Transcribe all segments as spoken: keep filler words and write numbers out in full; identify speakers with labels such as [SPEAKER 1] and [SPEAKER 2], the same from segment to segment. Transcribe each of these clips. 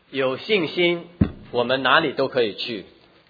[SPEAKER 1] 有信心，我们哪里都可以去。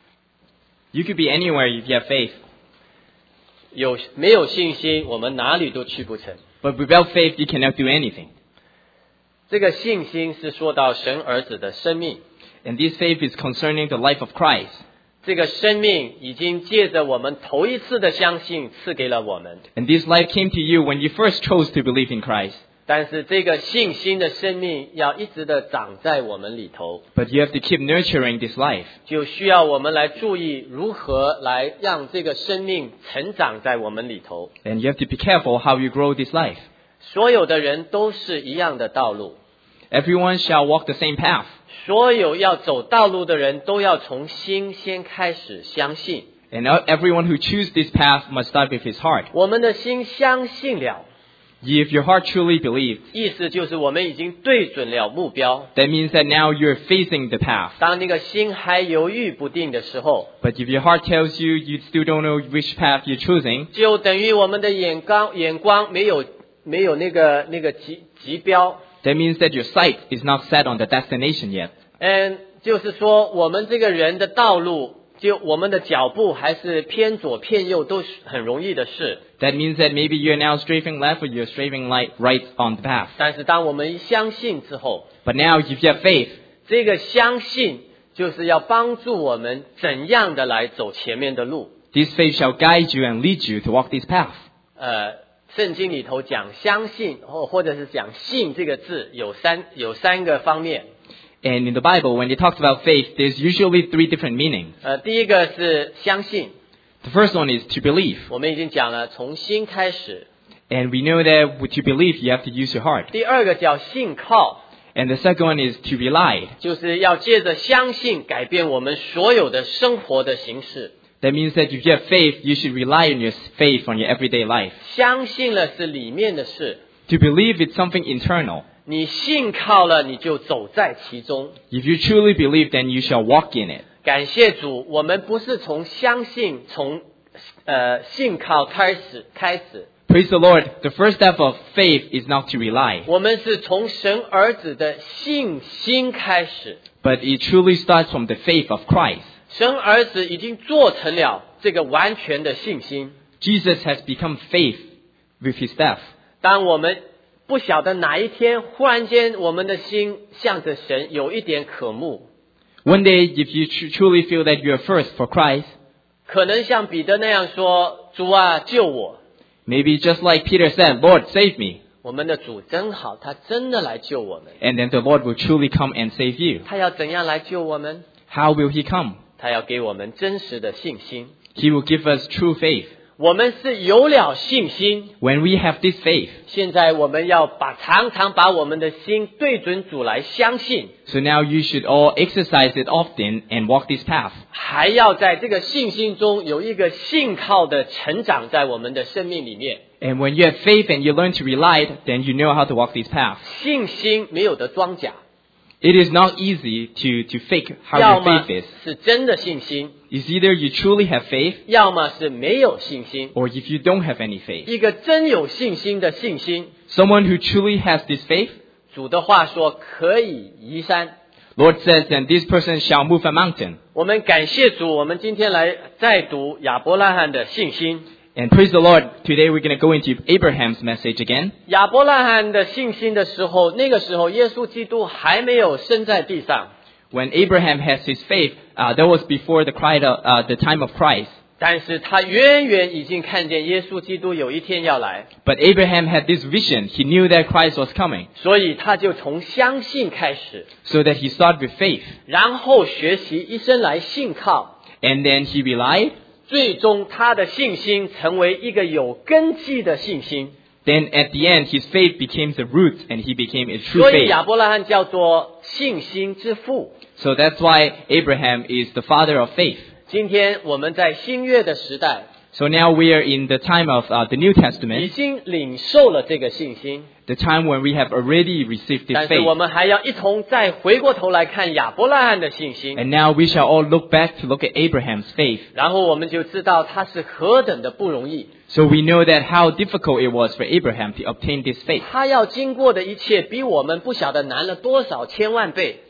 [SPEAKER 2] You could be anywhere if you have faith.
[SPEAKER 1] 有没有信心，我们哪里都去不成。
[SPEAKER 2] But without faith, you cannot do anything.
[SPEAKER 1] 这个信心是说到神儿子的生命，
[SPEAKER 2] And this faith is concerning the life of Christ.
[SPEAKER 1] 这个生命已经借着我们头一次的相信赐给了我们。
[SPEAKER 2] And this life came to you when you first chose to believe in Christ.
[SPEAKER 1] 但是这个信心的生命要一直的长在我们里头，
[SPEAKER 2] But you have to keep nurturing this life.
[SPEAKER 1] 就需要我们来注意如何来让这个生命成长在我们里头。
[SPEAKER 2] And you have to be careful how you grow this life.
[SPEAKER 1] 所有的人都是一样的道路，
[SPEAKER 2] Everyone shall walk the same path.
[SPEAKER 1] 所有要走道路的人都要从心先开始相信。
[SPEAKER 2] And everyone who chooses this path must start with his heart.
[SPEAKER 1] 我们的心相信了，
[SPEAKER 2] If your heart truly believes,
[SPEAKER 1] 意思就是我们已经对准了目标。
[SPEAKER 2] that means that now you're facing the path.
[SPEAKER 1] 当那个心还犹豫不定的时候，
[SPEAKER 2] But if your heart tells you you still don't know which path you're choosing,
[SPEAKER 1] 就等于我们的眼光眼光没有没有那个那个极极标。
[SPEAKER 2] that means that your sight is not set on the destination yet.
[SPEAKER 1] 嗯，就是说我们这个人的道路，就我们的脚步还是偏左偏右都是很容易的事。
[SPEAKER 2] That means that maybe you're now strafing left or you're strafing right, right on the path.
[SPEAKER 1] 但是当我们一相信之后，
[SPEAKER 2] But now if you have faith,
[SPEAKER 1] 这个相信就是要帮助我们怎样的来走前面的路。
[SPEAKER 2] this faith shall guide you and lead you to walk this path.
[SPEAKER 1] 呃，圣经里头讲相信或或者是讲信这个字有三有三个方面。
[SPEAKER 2] And in the Bible, when it talks about faith, there's usually three different meanings.
[SPEAKER 1] 呃，第一个是相信，
[SPEAKER 2] The first one is to believe.
[SPEAKER 1] 我们已经讲了，从心开始。
[SPEAKER 2] And we know that to believe, you have to use your heart.
[SPEAKER 1] 第二个叫信靠，
[SPEAKER 2] And the second one is to rely.
[SPEAKER 1] 就是要借着相信改变我们所有的生活的形式。
[SPEAKER 2] That means that if you have faith, you should rely on your faith on your everyday life.
[SPEAKER 1] 相信了是里面的事，
[SPEAKER 2] To believe is something internal.
[SPEAKER 1] 你信靠了，你就走在其中。
[SPEAKER 2] If you truly believe, then you shall walk in it.
[SPEAKER 1] 感谢主，我们不是从相信、从呃信靠开始开始，
[SPEAKER 2] Praise the Lord. The first step of faith is not to rely,
[SPEAKER 1] 我们是从神儿子的信心开始。
[SPEAKER 2] but it truly starts from the faith of Christ.
[SPEAKER 1] 神儿子已经做成了这个完全的信心。
[SPEAKER 2] Jesus has become faith with his death.
[SPEAKER 1] 当我们不晓得哪一天忽然间我们的心向着神有一点渴慕，
[SPEAKER 2] One day, if you tr- truly feel that you're first for Christ,
[SPEAKER 1] 可能像彼得那样说：“主啊，救我！”
[SPEAKER 2] maybe just like Peter said, Lord, save me.
[SPEAKER 1] 我们的主真好，他真的来救我们。
[SPEAKER 2] And then the Lord will truly come and save you.
[SPEAKER 1] 他要怎样来救我们？
[SPEAKER 2] How will he come?
[SPEAKER 1] 他要给我们真实的信心。
[SPEAKER 2] He will give us true faith.
[SPEAKER 1] 我们是有了信心，
[SPEAKER 2] When we have this faith,
[SPEAKER 1] 现在我们要把常常把我们的心对准主来相信，
[SPEAKER 2] so now you should all exercise it often and walk this path.
[SPEAKER 1] 还要在这个信心中有一个信靠的成长在我们的生命里面。
[SPEAKER 2] And when you have faith and you learn to rely, then you know how to walk this path.
[SPEAKER 1] 信心没有的装假，
[SPEAKER 2] It is not easy to, to fake how
[SPEAKER 1] 要
[SPEAKER 2] your
[SPEAKER 1] 么
[SPEAKER 2] faith is.
[SPEAKER 1] 是真的信心，
[SPEAKER 2] It's either you truly have faith
[SPEAKER 1] 要么是没有信心。
[SPEAKER 2] or if you don't have any faith.
[SPEAKER 1] 一个真有信心的信心，
[SPEAKER 2] Someone who truly has this faith,
[SPEAKER 1] 主的话说可以移山。
[SPEAKER 2] Lord says, then this person shall move a mountain.
[SPEAKER 1] 我们感谢主，我们今天来再读亚伯拉罕的信心。
[SPEAKER 2] And praise the Lord, today we're going to go into Abraham's message again.
[SPEAKER 1] 亚伯拉罕的信心的时候，那个时候耶稣基督还没有生在地上，
[SPEAKER 2] When Abraham has his faith, uh, that was before the, cry of, uh, the time of Christ.
[SPEAKER 1] 但是他远远已经看见耶稣基督有一天要来，
[SPEAKER 2] But Abraham had this vision. He knew that Christ was coming.
[SPEAKER 1] 所以他就从相信开始，
[SPEAKER 2] So that he started with faith.
[SPEAKER 1] 然后学习一生来信靠，
[SPEAKER 2] And then he relied.
[SPEAKER 1] 最终他的信心成为一个有根基的信心。
[SPEAKER 2] Then at the end, his faith became the root and he became a true
[SPEAKER 1] 所以
[SPEAKER 2] faith.
[SPEAKER 1] 亚伯拉罕叫做信心之父。
[SPEAKER 2] So that's why Abraham is the father of faith.
[SPEAKER 1] 今天我们在新约的时代，
[SPEAKER 2] So now we are in the time of uh, the New
[SPEAKER 1] 已
[SPEAKER 2] Testament,
[SPEAKER 1] 经领受了这个信心，
[SPEAKER 2] the time when we have already received this
[SPEAKER 1] 但是我
[SPEAKER 2] faith.
[SPEAKER 1] 们还要一同再回过头来看亚伯拉罕的信心，
[SPEAKER 2] And now we shall all look back to look at Abraham's faith.
[SPEAKER 1] 然后我们就知道他是何等的不容易。
[SPEAKER 2] So we know that how difficult it was for Abraham to obtain this faith.
[SPEAKER 1] 他要经过的一切比我们不晓得难了多少千万倍。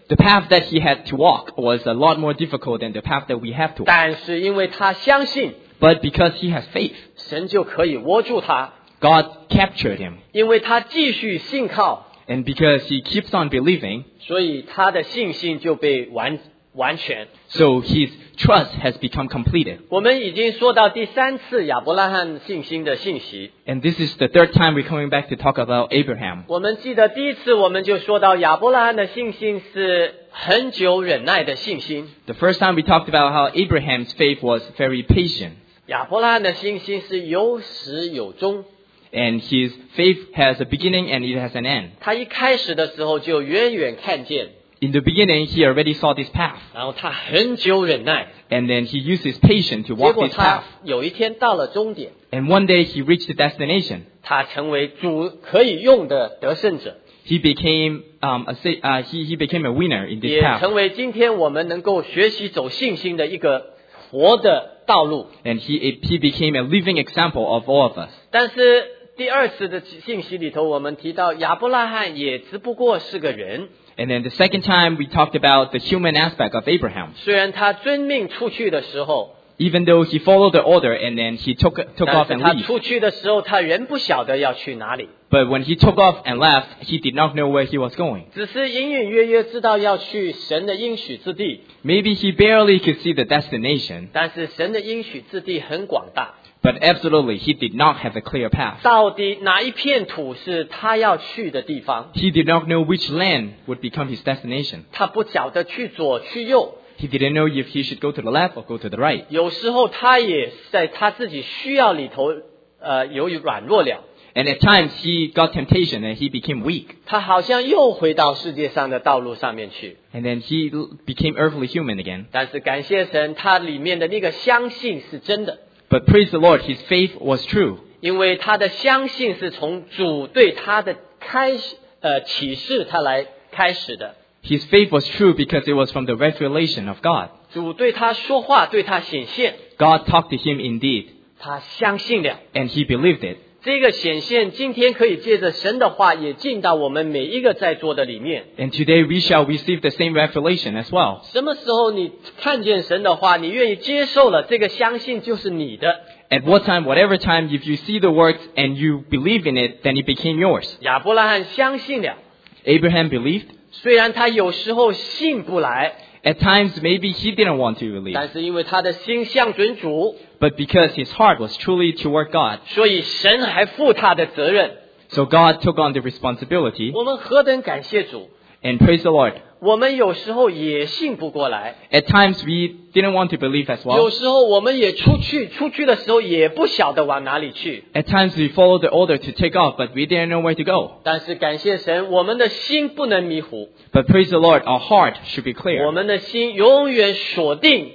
[SPEAKER 2] The path that he had to walk was a lot more difficult than the path that we have to walk.
[SPEAKER 1] 但是因为他相信，
[SPEAKER 2] But because he has faith,
[SPEAKER 1] 神就可以握住他，
[SPEAKER 2] God captured him.
[SPEAKER 1] 因为他继续信靠，
[SPEAKER 2] And because he keeps on believing,
[SPEAKER 1] 所以他的信心就被完完全。
[SPEAKER 2] so his trust has become completed.
[SPEAKER 1] 我们已经说到第三次亚伯拉罕信心的信息。
[SPEAKER 2] And this is the third time we're coming back to talk about Abraham.
[SPEAKER 1] 我们记得第一次我们就说到亚伯拉罕的信心是很久忍耐的信心。
[SPEAKER 2] The first time we talked about how Abraham's faith was very patient.
[SPEAKER 1] 亚伯拉罕的信心是有始有终。
[SPEAKER 2] And his faith has a beginning and it has an end.
[SPEAKER 1] 他一开始的时候就远远看见，
[SPEAKER 2] In the beginning, he already saw this path.
[SPEAKER 1] 然后他很久忍耐，
[SPEAKER 2] And then he used his patience to
[SPEAKER 1] 结
[SPEAKER 2] walk
[SPEAKER 1] 果
[SPEAKER 2] this
[SPEAKER 1] 他
[SPEAKER 2] path.
[SPEAKER 1] 有一天到了终点，
[SPEAKER 2] And one day he reached the destination.
[SPEAKER 1] 他成为主可以用的得胜者，
[SPEAKER 2] He became um, a sa- uh, he, he became a winner in this
[SPEAKER 1] 也
[SPEAKER 2] path.
[SPEAKER 1] 成为今天我们能够学习走信心的一个活的道路。
[SPEAKER 2] And he he became a living example of all of us.
[SPEAKER 1] 但是第二次的信息里头，我们提到亚伯拉罕也只不过是个人，
[SPEAKER 2] And then the second time we talked about the human aspect of Abraham.
[SPEAKER 1] 虽然他遵命出去的时候，
[SPEAKER 2] Even though he followed the order and then he took took
[SPEAKER 1] 但
[SPEAKER 2] off
[SPEAKER 1] 是
[SPEAKER 2] and
[SPEAKER 1] 他
[SPEAKER 2] left.
[SPEAKER 1] 出去的时候，他仍不晓得要去哪里，
[SPEAKER 2] But when he took off and left, he did not know where he was going.
[SPEAKER 1] 只是隐隐约约知道要去神的应许之地，
[SPEAKER 2] Maybe he barely could see the destination,
[SPEAKER 1] 但是神的应许之地很广大，
[SPEAKER 2] but absolutely he did not have a clear path.
[SPEAKER 1] 到底哪一片土是他要去的地方？
[SPEAKER 2] He did not know which land would become his destination.
[SPEAKER 1] 他不晓得去左去右，
[SPEAKER 2] He didn't know if he should go to the left or go to the right.
[SPEAKER 1] 有时候他也在他自己需要里头，呃，由于软弱了，
[SPEAKER 2] And at times he got temptation and he became weak.
[SPEAKER 1] 他好像又回到世界上的道路上面去。
[SPEAKER 2] And then he l- became earthly human again.
[SPEAKER 1] 但是感谢神，他里面的那个相信是真的，
[SPEAKER 2] But praise the Lord, his faith was true.
[SPEAKER 1] 因为他的相信是从主对他的开始，呃，启示他来开始的。
[SPEAKER 2] His faith was true because it was from the revelation of God.
[SPEAKER 1] 主对他说话，对他显现，
[SPEAKER 2] God talked to him indeed,
[SPEAKER 1] 他相信了。
[SPEAKER 2] and he believed it.
[SPEAKER 1] 这个显现今天可以借着神的话，也进到我们每一个在座的里面。
[SPEAKER 2] And today we shall receive the same revelation as well.
[SPEAKER 1] 什么时候你看见神的话，你愿意接受了，这个相信就是你的。
[SPEAKER 2] At what time, whatever time, if you see the works and you believe in it, then it became yours.
[SPEAKER 1] 亚伯拉罕相信了，
[SPEAKER 2] Abraham believed.
[SPEAKER 1] 虽然他有时候信不来，
[SPEAKER 2] At times, maybe he didn't want to believe.
[SPEAKER 1] 但是因为他的心向准主，
[SPEAKER 2] But because his heart was truly toward God,
[SPEAKER 1] 所以神还负他的责任。
[SPEAKER 2] so God took on the responsibility.
[SPEAKER 1] 我们何等感谢主！
[SPEAKER 2] And praise the Lord.
[SPEAKER 1] 我们有时候也信不过来，
[SPEAKER 2] At times, we didn't want to believe as
[SPEAKER 1] 有
[SPEAKER 2] well.
[SPEAKER 1] 时候我们也出去，出去的时候也不晓得往哪里去。
[SPEAKER 2] At times, we followed the order to take off, but we didn't know where to go.
[SPEAKER 1] 但是感谢神，我们的心不能迷糊，
[SPEAKER 2] But praise the Lord, our heart should be
[SPEAKER 1] 我
[SPEAKER 2] clear.
[SPEAKER 1] 们的心永远锁定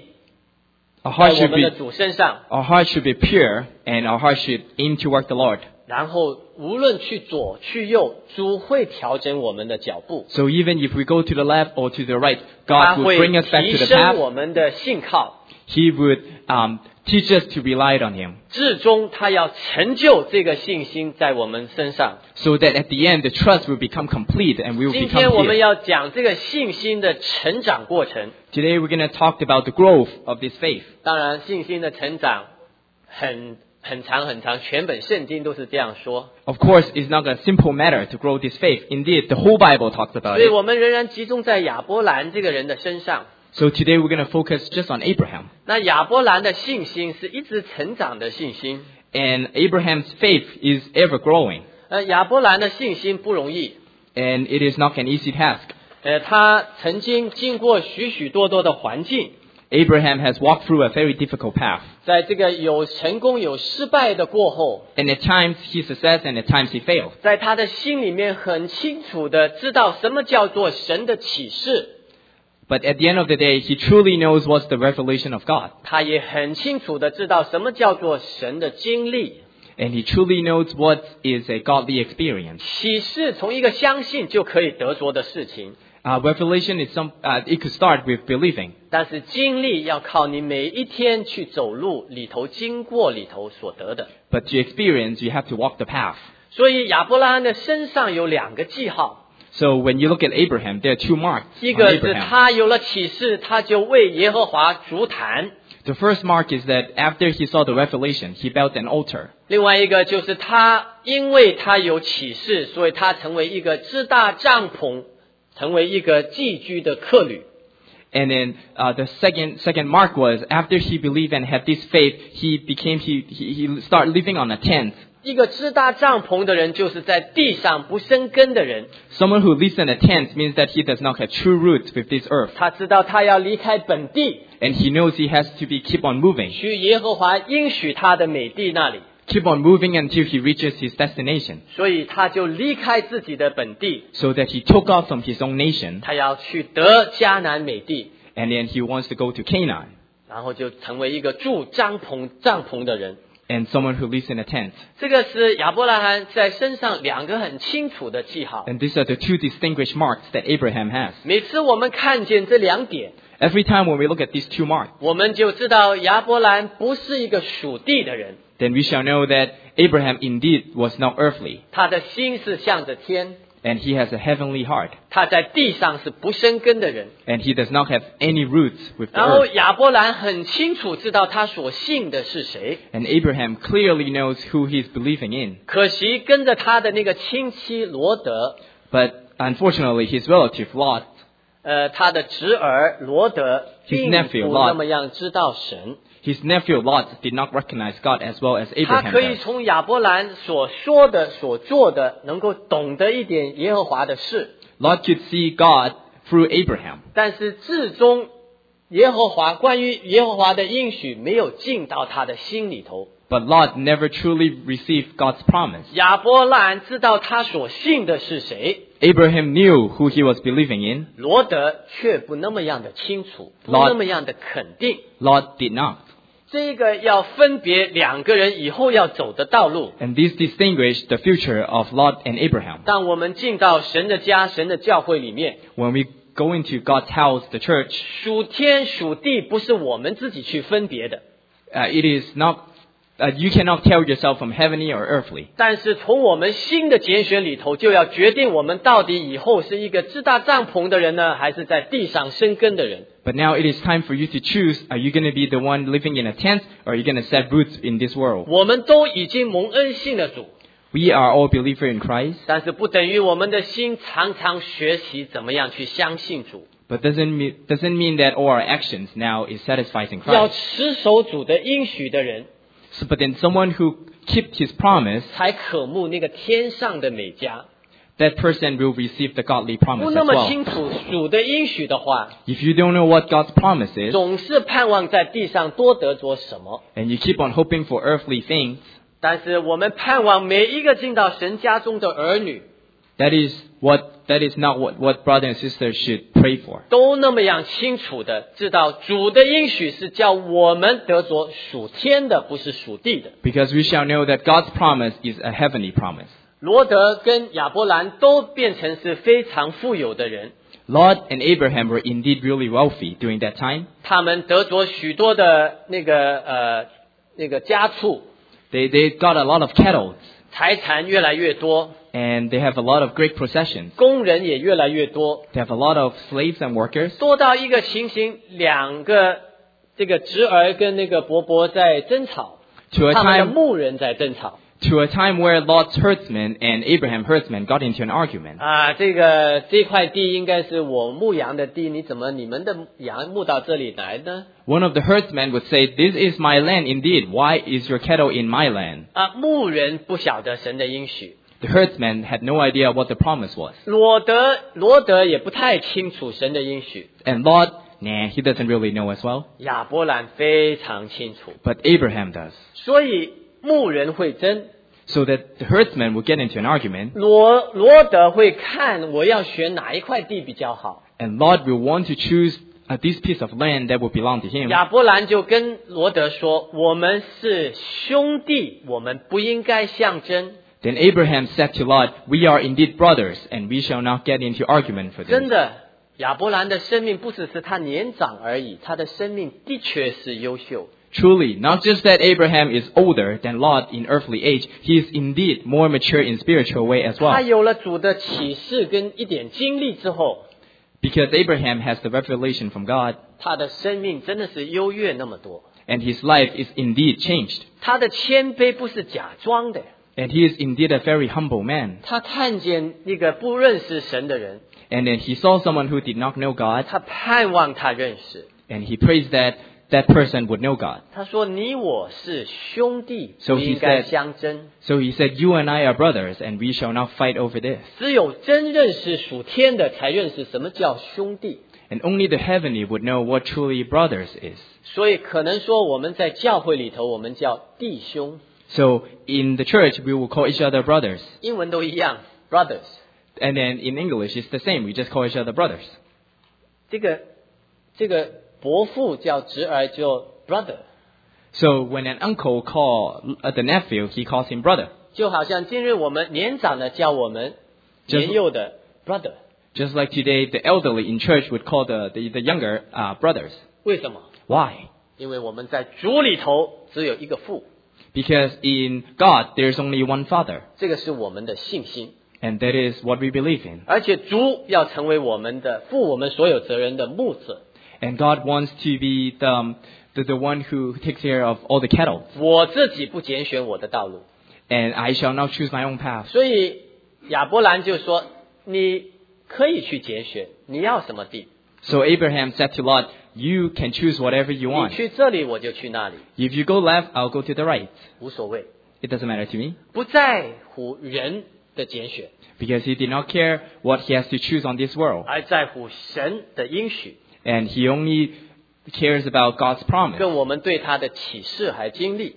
[SPEAKER 2] Our
[SPEAKER 1] 在
[SPEAKER 2] heart
[SPEAKER 1] 我
[SPEAKER 2] should
[SPEAKER 1] 们的
[SPEAKER 2] be
[SPEAKER 1] 主身上，
[SPEAKER 2] our heart should be pure, and our heart should aim toward the Lord.
[SPEAKER 1] 然后无论去左去右，主会调整我们的脚步，
[SPEAKER 2] So even if we go to the left or to the right,
[SPEAKER 1] 他
[SPEAKER 2] God
[SPEAKER 1] 会
[SPEAKER 2] would bring us back
[SPEAKER 1] 提
[SPEAKER 2] to the
[SPEAKER 1] 升
[SPEAKER 2] path.
[SPEAKER 1] 我们的信靠，
[SPEAKER 2] He would um, teach us to rely on Him,
[SPEAKER 1] 至终他要成就这个信心在我们身上。
[SPEAKER 2] so that at the end the trust will become complete and we will
[SPEAKER 1] 今
[SPEAKER 2] become
[SPEAKER 1] 天我们
[SPEAKER 2] here.
[SPEAKER 1] 要讲这个信心的成长过程。
[SPEAKER 2] Today we're going to talk about the growth of this faith.
[SPEAKER 1] 当然，信心的成长很很长很长，全本圣经都是这样说。
[SPEAKER 2] Of course, it's not a simple matter to grow this faith. Indeed, the whole Bible talks about
[SPEAKER 1] 所以
[SPEAKER 2] it.
[SPEAKER 1] 我们仍然集中在亚伯兰这个人的身上。
[SPEAKER 2] So today we're going to focus just on Abraham.
[SPEAKER 1] 那亚伯兰的信心是一直成长的信心。
[SPEAKER 2] And Abraham's faith is ever growing.
[SPEAKER 1] 呃，亚伯兰的信心不容易。
[SPEAKER 2] And it is not an easy task.
[SPEAKER 1] 呃，他曾经经过许许多多的环境，
[SPEAKER 2] Abraham has walked through a very difficult path.
[SPEAKER 1] 在这个有成功有失败的过后，
[SPEAKER 2] And at times he success and at times he failed.
[SPEAKER 1] 在他的心里面很清楚的知道什么叫做神的启示，
[SPEAKER 2] But at the end of the day, he truly knows what's the revelation of God.
[SPEAKER 1] 他也很清楚的知道什么叫做神的经历。
[SPEAKER 2] And he truly knows what is a godly experience.
[SPEAKER 1] 启示从一个相信就可以得着的事情，
[SPEAKER 2] Uh, revelation is some, uh, it could start with believing.
[SPEAKER 1] 但是经历要靠你每一天去走路里头经过里头所得的。
[SPEAKER 2] But to experience, you have to walk the path.
[SPEAKER 1] 所以亚伯拉罕的身上有两个记号，
[SPEAKER 2] So when you look at Abraham, there are two marks
[SPEAKER 1] 一
[SPEAKER 2] on
[SPEAKER 1] 个是
[SPEAKER 2] Abraham.
[SPEAKER 1] 他有了启示，他就为耶和华筑坛；
[SPEAKER 2] The first mark is that after he saw the revelation, he built an altar.
[SPEAKER 1] 另外一个就是他，因为他有启示，所以他成为一个支搭帐篷，成为一个寄居的客旅。
[SPEAKER 2] And then uh, the second second mark was after he believed and had this faith, he became he he, he started living on a tent.
[SPEAKER 1] 一个支搭帐篷的人，就是在地上不生根的人。
[SPEAKER 2] Someone who lives in a tent means that he does not have true roots with this earth,
[SPEAKER 1] 他知道他要离开本地，
[SPEAKER 2] and he knows he has to be keep on moving,
[SPEAKER 1] 去耶和华应许他的美地那里，
[SPEAKER 2] keep on moving until he reaches his destination.
[SPEAKER 1] 所以他就离开自己的本地，
[SPEAKER 2] So that he took off from his own nation,
[SPEAKER 1] 他要去得迦南美地，
[SPEAKER 2] and then he wants to go to Canaan,
[SPEAKER 1] 然后就成为一个住帐篷帐篷的人。
[SPEAKER 2] and someone who lives in a tent.
[SPEAKER 1] 这个是亚伯拉罕在身上两个很清楚的记号。
[SPEAKER 2] And these are the two distinguished marks that Abraham has.
[SPEAKER 1] 每次我们看见这两点，
[SPEAKER 2] Every time when we look at these two marks,
[SPEAKER 1] 我们就知道亚伯兰不是一个属地的人，
[SPEAKER 2] then we shall know that Abraham indeed was not earthly,
[SPEAKER 1] 他的心是向着天，
[SPEAKER 2] and he has a heavenly heart,
[SPEAKER 1] 他在地上是不生根的人。
[SPEAKER 2] and he does not have any roots with the
[SPEAKER 1] 然后
[SPEAKER 2] earth.
[SPEAKER 1] 亚伯兰很清楚知道他所信的是谁，
[SPEAKER 2] And Abraham clearly knows who he is believing in.
[SPEAKER 1] 可惜跟着他的那个亲戚罗德，
[SPEAKER 2] But unfortunately, his relative Lot,
[SPEAKER 1] 呃，他的侄儿罗德
[SPEAKER 2] His
[SPEAKER 1] 并
[SPEAKER 2] nephew,
[SPEAKER 1] 不
[SPEAKER 2] Lot.
[SPEAKER 1] 那么样知道神，
[SPEAKER 2] his nephew Lot, did not recognize God as well as
[SPEAKER 1] 他
[SPEAKER 2] Abraham
[SPEAKER 1] 可以
[SPEAKER 2] does.
[SPEAKER 1] 从亚伯兰所说的、所做的，能够懂得一点耶和华的事，
[SPEAKER 2] Lot could see God through Abraham.
[SPEAKER 1] 但是至终耶和华关于耶和华的应许没有进到他的心里头。
[SPEAKER 2] But Lot never truly received God's promise.
[SPEAKER 1] 亚伯兰知道他所信的是谁，
[SPEAKER 2] Abraham knew who he was believing in.
[SPEAKER 1] 罗德却不那么样的清楚，不
[SPEAKER 2] Lot-
[SPEAKER 1] 那么样的肯定。
[SPEAKER 2] Lot did not.
[SPEAKER 1] 这个要分别两个人以后要走的道路。
[SPEAKER 2] And this distinguished the future of Lot and Abraham.
[SPEAKER 1] 当我们进到神的家、神的教会里面，
[SPEAKER 2] When we go into God's house, the church,
[SPEAKER 1] 属天属地不是我们自己去分别的，
[SPEAKER 2] uh, it is not, uh, you cannot tell yourself from heavenly or earthly.
[SPEAKER 1] 但是从我们新的拣选里头，就要决定我们到底以后是一个支搭帐篷的人呢，还是在地上生根的人。
[SPEAKER 2] But now it is time for you to choose, are you going to be the one living in a tent, or are you going to set roots in this world?
[SPEAKER 1] 我们都已经蒙恩信了主，
[SPEAKER 2] We are all believers in Christ,
[SPEAKER 1] 但是不等于我们的心常常学习怎么样去相信主，
[SPEAKER 2] but doesn't mean, doesn't mean that all our actions now is satisfied in
[SPEAKER 1] 要
[SPEAKER 2] Christ.
[SPEAKER 1] 持守主的应许的人，
[SPEAKER 2] So, but then someone who keeps his promise,
[SPEAKER 1] 才渴慕那个天上的美家。
[SPEAKER 2] that person will receive the godly
[SPEAKER 1] 不
[SPEAKER 2] promise
[SPEAKER 1] 那
[SPEAKER 2] as
[SPEAKER 1] 么
[SPEAKER 2] well.
[SPEAKER 1] 清楚主的应许的话，
[SPEAKER 2] If you don't know what God's promise is,
[SPEAKER 1] 总是盼望在地上多得着什么。
[SPEAKER 2] and you keep on hoping for earthly things,
[SPEAKER 1] 但是我们盼望每一个进到神家中的儿女，
[SPEAKER 2] that is what, that is not what, what brothers and sisters should pray for.
[SPEAKER 1] 都那么样清楚的知道主的应许是叫我们得着属天的，不是属地的。
[SPEAKER 2] Because we shall know that God's promise is a heavenly promise.
[SPEAKER 1] 罗德跟亚伯兰都变成是非常富有的人，
[SPEAKER 2] Lot and Abraham were indeed really wealthy during that time.
[SPEAKER 1] 他们得着许多的那个呃那个家畜，
[SPEAKER 2] They, they got a lot of cattle,
[SPEAKER 1] 财产越来越多，
[SPEAKER 2] and they have a lot of great possessions.
[SPEAKER 1] 工人也越来越多，
[SPEAKER 2] They have a lot of slaves and workers.
[SPEAKER 1] 多到一个情形，两个这个侄儿跟那个伯伯在争吵，
[SPEAKER 2] To a
[SPEAKER 1] 他们的
[SPEAKER 2] time,
[SPEAKER 1] 牧人在争吵。
[SPEAKER 2] to a time where Lot's herdsmen and Abraham's herdsmen got into an argument.
[SPEAKER 1] 啊，这个这块地应该是我牧羊的地，你怎么你们的羊牧到这里来呢？
[SPEAKER 2] One of the herdsmen would say, "This is my land indeed. Why is your cattle in my land?"
[SPEAKER 1] 啊，牧人不晓得神的应许，
[SPEAKER 2] The herdsman had no idea what the promise was.
[SPEAKER 1] 罗德罗德也不太清楚神的应许，
[SPEAKER 2] And Lot, nah, he doesn't really know as well.
[SPEAKER 1] 亚伯兰非常清楚，
[SPEAKER 2] But Abraham does.
[SPEAKER 1] 所以牧人会争，
[SPEAKER 2] So that the herdsman will get into an argument,
[SPEAKER 1] 罗罗德会看我要选哪一块地比较好。
[SPEAKER 2] and Lot will want to choose uh, this piece of land that will belong to him.
[SPEAKER 1] 亚伯兰就跟罗德说：“我们是兄弟，我们不应该相争。
[SPEAKER 2] Then Abraham said to Lot, "We are indeed brothers, and we shall not get into argument for
[SPEAKER 1] 真
[SPEAKER 2] this."
[SPEAKER 1] 的，亚伯兰的生命不只是他年长而已，他的生命的确是优秀。
[SPEAKER 2] Truly, not just that Abraham is older than Lot in earthly age, he is indeed more mature in spiritual way as
[SPEAKER 1] 他
[SPEAKER 2] well.
[SPEAKER 1] 有了主的启示跟一点经历之后，
[SPEAKER 2] Because Abraham has the revelation from God,
[SPEAKER 1] 他的生命真的是优越那么多。
[SPEAKER 2] and his life is indeed changed.
[SPEAKER 1] 他的谦卑不是假装的，
[SPEAKER 2] And he is indeed a very humble man.
[SPEAKER 1] 他看见那个不认识神的人，
[SPEAKER 2] And then he saw someone who did not know God,
[SPEAKER 1] 他盼望他认识。
[SPEAKER 2] and he prays that that person would know God.
[SPEAKER 1] 他说：“你我是兄弟，
[SPEAKER 2] So
[SPEAKER 1] 不
[SPEAKER 2] he
[SPEAKER 1] 应该
[SPEAKER 2] said-
[SPEAKER 1] 相争。
[SPEAKER 2] So he said, you and I are brothers, and we shall not fight over this.
[SPEAKER 1] 只有真认识属天的，才认识什么叫兄弟。
[SPEAKER 2] And only the heavenly would know what truly brothers is.
[SPEAKER 1] 所以可能说我们在教会里头，我们叫弟兄，
[SPEAKER 2] So in the church, we will call each other brothers.
[SPEAKER 1] 英文都一样 ，brothers。
[SPEAKER 2] And then in English, it's the same. We just call each other brothers.
[SPEAKER 1] 这个这个伯父叫侄儿叫 brother，
[SPEAKER 2] So when an uncle calls uh, the nephew, he calls him brother.
[SPEAKER 1] 就好像今日我们年长的叫我们
[SPEAKER 2] Just-
[SPEAKER 1] 年幼的 brother，
[SPEAKER 2] Just like today, the elderly in church would call the, the, the younger uh, brothers.
[SPEAKER 1] 为什么？
[SPEAKER 2] Why?
[SPEAKER 1] 因为我们在主里头只有一个父，
[SPEAKER 2] Because in God, there's only one Father.
[SPEAKER 1] 这个是我们的信心。
[SPEAKER 2] And that is what we believe in.
[SPEAKER 1] 而且主要成为我们的负我们所有责任的牧者。
[SPEAKER 2] And God wants to be the, um, the, the one who takes care of all the cattle.
[SPEAKER 1] 我自己不拣选我的道路，
[SPEAKER 2] And I shall not choose my own path.
[SPEAKER 1] 所以亚伯兰就说：“你可以去拣选，你要什么地，
[SPEAKER 2] So Abraham said to Lot, you can choose whatever you
[SPEAKER 1] 你
[SPEAKER 2] want.
[SPEAKER 1] 去这里我就去那里，
[SPEAKER 2] If you go left, I'll go to the right.
[SPEAKER 1] 无所谓，
[SPEAKER 2] It doesn't matter to me.
[SPEAKER 1] 不在乎人的拣选，
[SPEAKER 2] Because he did not care what he has to choose on this world.
[SPEAKER 1] 而在乎神的应许，
[SPEAKER 2] And he only cares about God's promise
[SPEAKER 1] 跟我们对他的启示还经历。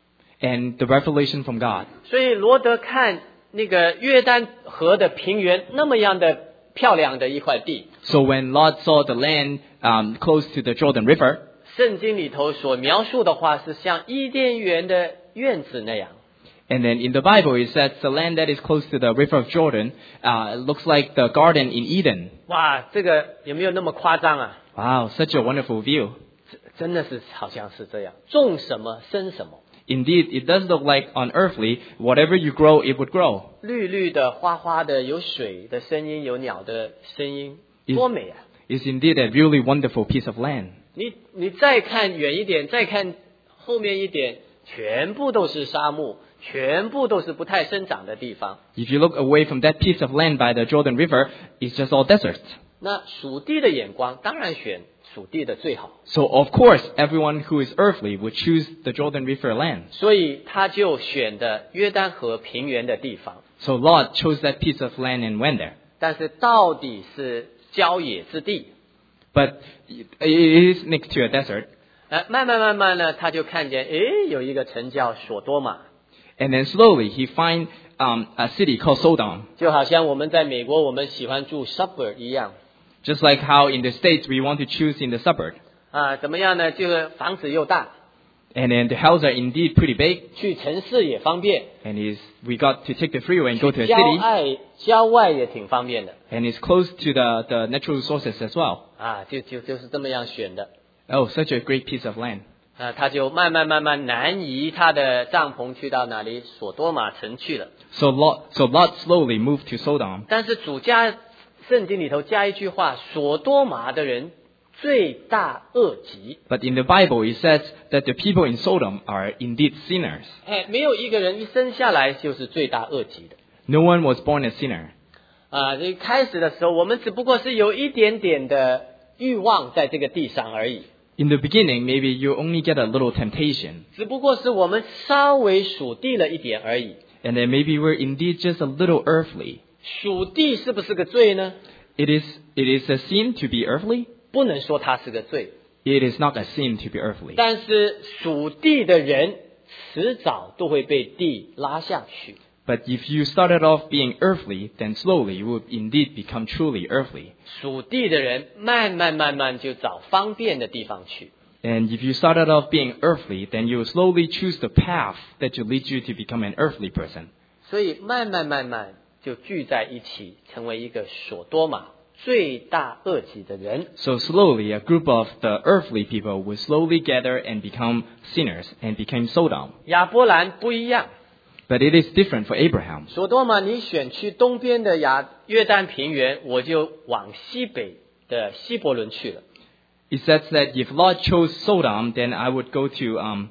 [SPEAKER 2] and the revelation from God.
[SPEAKER 1] 所以罗德看那个约旦河的平原那么样的漂亮的一块地，
[SPEAKER 2] So when Lot saw the land um, close to the Jordan River,
[SPEAKER 1] 圣经里头所描述的话是像伊甸园的院子那样。
[SPEAKER 2] and then in the Bible it says the land that is close to the river of Jordan uh, looks like the garden in Eden.
[SPEAKER 1] 哇，这个有没有那么夸张啊？
[SPEAKER 2] Wow, such a wonderful view.
[SPEAKER 1] 真真的是好像是这样，种什么生什么，
[SPEAKER 2] Indeed, it does look like on earthly, whatever you grow, it would grow.
[SPEAKER 1] 绿绿的、花花的，有水的声音，有鸟的声音，
[SPEAKER 2] Is-
[SPEAKER 1] 多美啊！
[SPEAKER 2] It's indeed a really wonderful piece of land.
[SPEAKER 1] 你你再看远一点，再看后面一点，全部都是沙漠，全部都是不太生长的地方。
[SPEAKER 2] If you look away from that piece of land by the Jordan River, it's just all desert.
[SPEAKER 1] 那属地的眼光，当然选属地的最好，
[SPEAKER 2] So of course, everyone who is earthly would choose the Jordan River land.
[SPEAKER 1] 所以他就选的约旦河平原的地方。
[SPEAKER 2] So Lot chose that piece of land and went there.
[SPEAKER 1] 但是到底是郊野之地，
[SPEAKER 2] But it is next to a desert.
[SPEAKER 1] 呃，慢慢慢慢呢，他就看见，诶，有一个城叫索多玛，
[SPEAKER 2] And then slowly he find um, a city called Sodom.
[SPEAKER 1] 就好像我们在美国我们喜欢住 suburb 一样。
[SPEAKER 2] Just like how in the States we want to choose in the suburb.
[SPEAKER 1] 啊，怎么样呢？这个房子又大，
[SPEAKER 2] And then the houses are indeed pretty big.
[SPEAKER 1] 去城市也方便，
[SPEAKER 2] And is we got to take the freeway and go to a
[SPEAKER 1] 郊
[SPEAKER 2] city.
[SPEAKER 1] 外郊外也挺方便的
[SPEAKER 2] And it's close to the, the natural resources as well.
[SPEAKER 1] 啊，就就就是这么样选的
[SPEAKER 2] Oh, such a great piece of land.
[SPEAKER 1] 啊，他就慢慢慢慢南移他的帐篷去到哪里？索多玛城去了。
[SPEAKER 2] So Lot, so Lot slowly moved to Sodom.
[SPEAKER 1] 但是主加圣经里头加一句话：索多玛的人罪大恶极。
[SPEAKER 2] But in the Bible, it says that the people in Sodom are indeed sinners.
[SPEAKER 1] 哎，没有一个人一生下来就是罪大恶极的
[SPEAKER 2] No one was born a sinner.
[SPEAKER 1] 啊！这开始的时候，我们只不过是有一点点的欲望在这个地上而已，
[SPEAKER 2] In the beginning, maybe you only get a little temptation.
[SPEAKER 1] 只不过是我们稍微属地了一点而已。
[SPEAKER 2] And then maybe we're indeed just a little earthly.
[SPEAKER 1] 属地是不是个罪呢？
[SPEAKER 2] It is, it is a sin to be earthly.
[SPEAKER 1] 不能说它是个罪，
[SPEAKER 2] It is not a sin to be earthly.
[SPEAKER 1] 但是属地的人迟早都会被地拉下去。
[SPEAKER 2] But if you started off being earthly, then slowly you would indeed become truly earthly.
[SPEAKER 1] 属地的人慢慢慢慢就找方便的地方去。
[SPEAKER 2] And if you started off being earthly, then you will slowly choose the path that will lead you to become an earthly person.
[SPEAKER 1] 所以慢慢慢慢就聚在一起，成为一个索多玛， 罪大恶极的人。
[SPEAKER 2] So slowly, a group of the earthly people would slowly gather and become sinners and became Sodom.
[SPEAKER 1] 亚伯兰不一样，
[SPEAKER 2] But it is different for Abraham.
[SPEAKER 1] 所多玛你选去东边的亚约旦平原，我就往西北的希伯伦去了。
[SPEAKER 2] It says that if Lot chose Sodom, then I would go to um,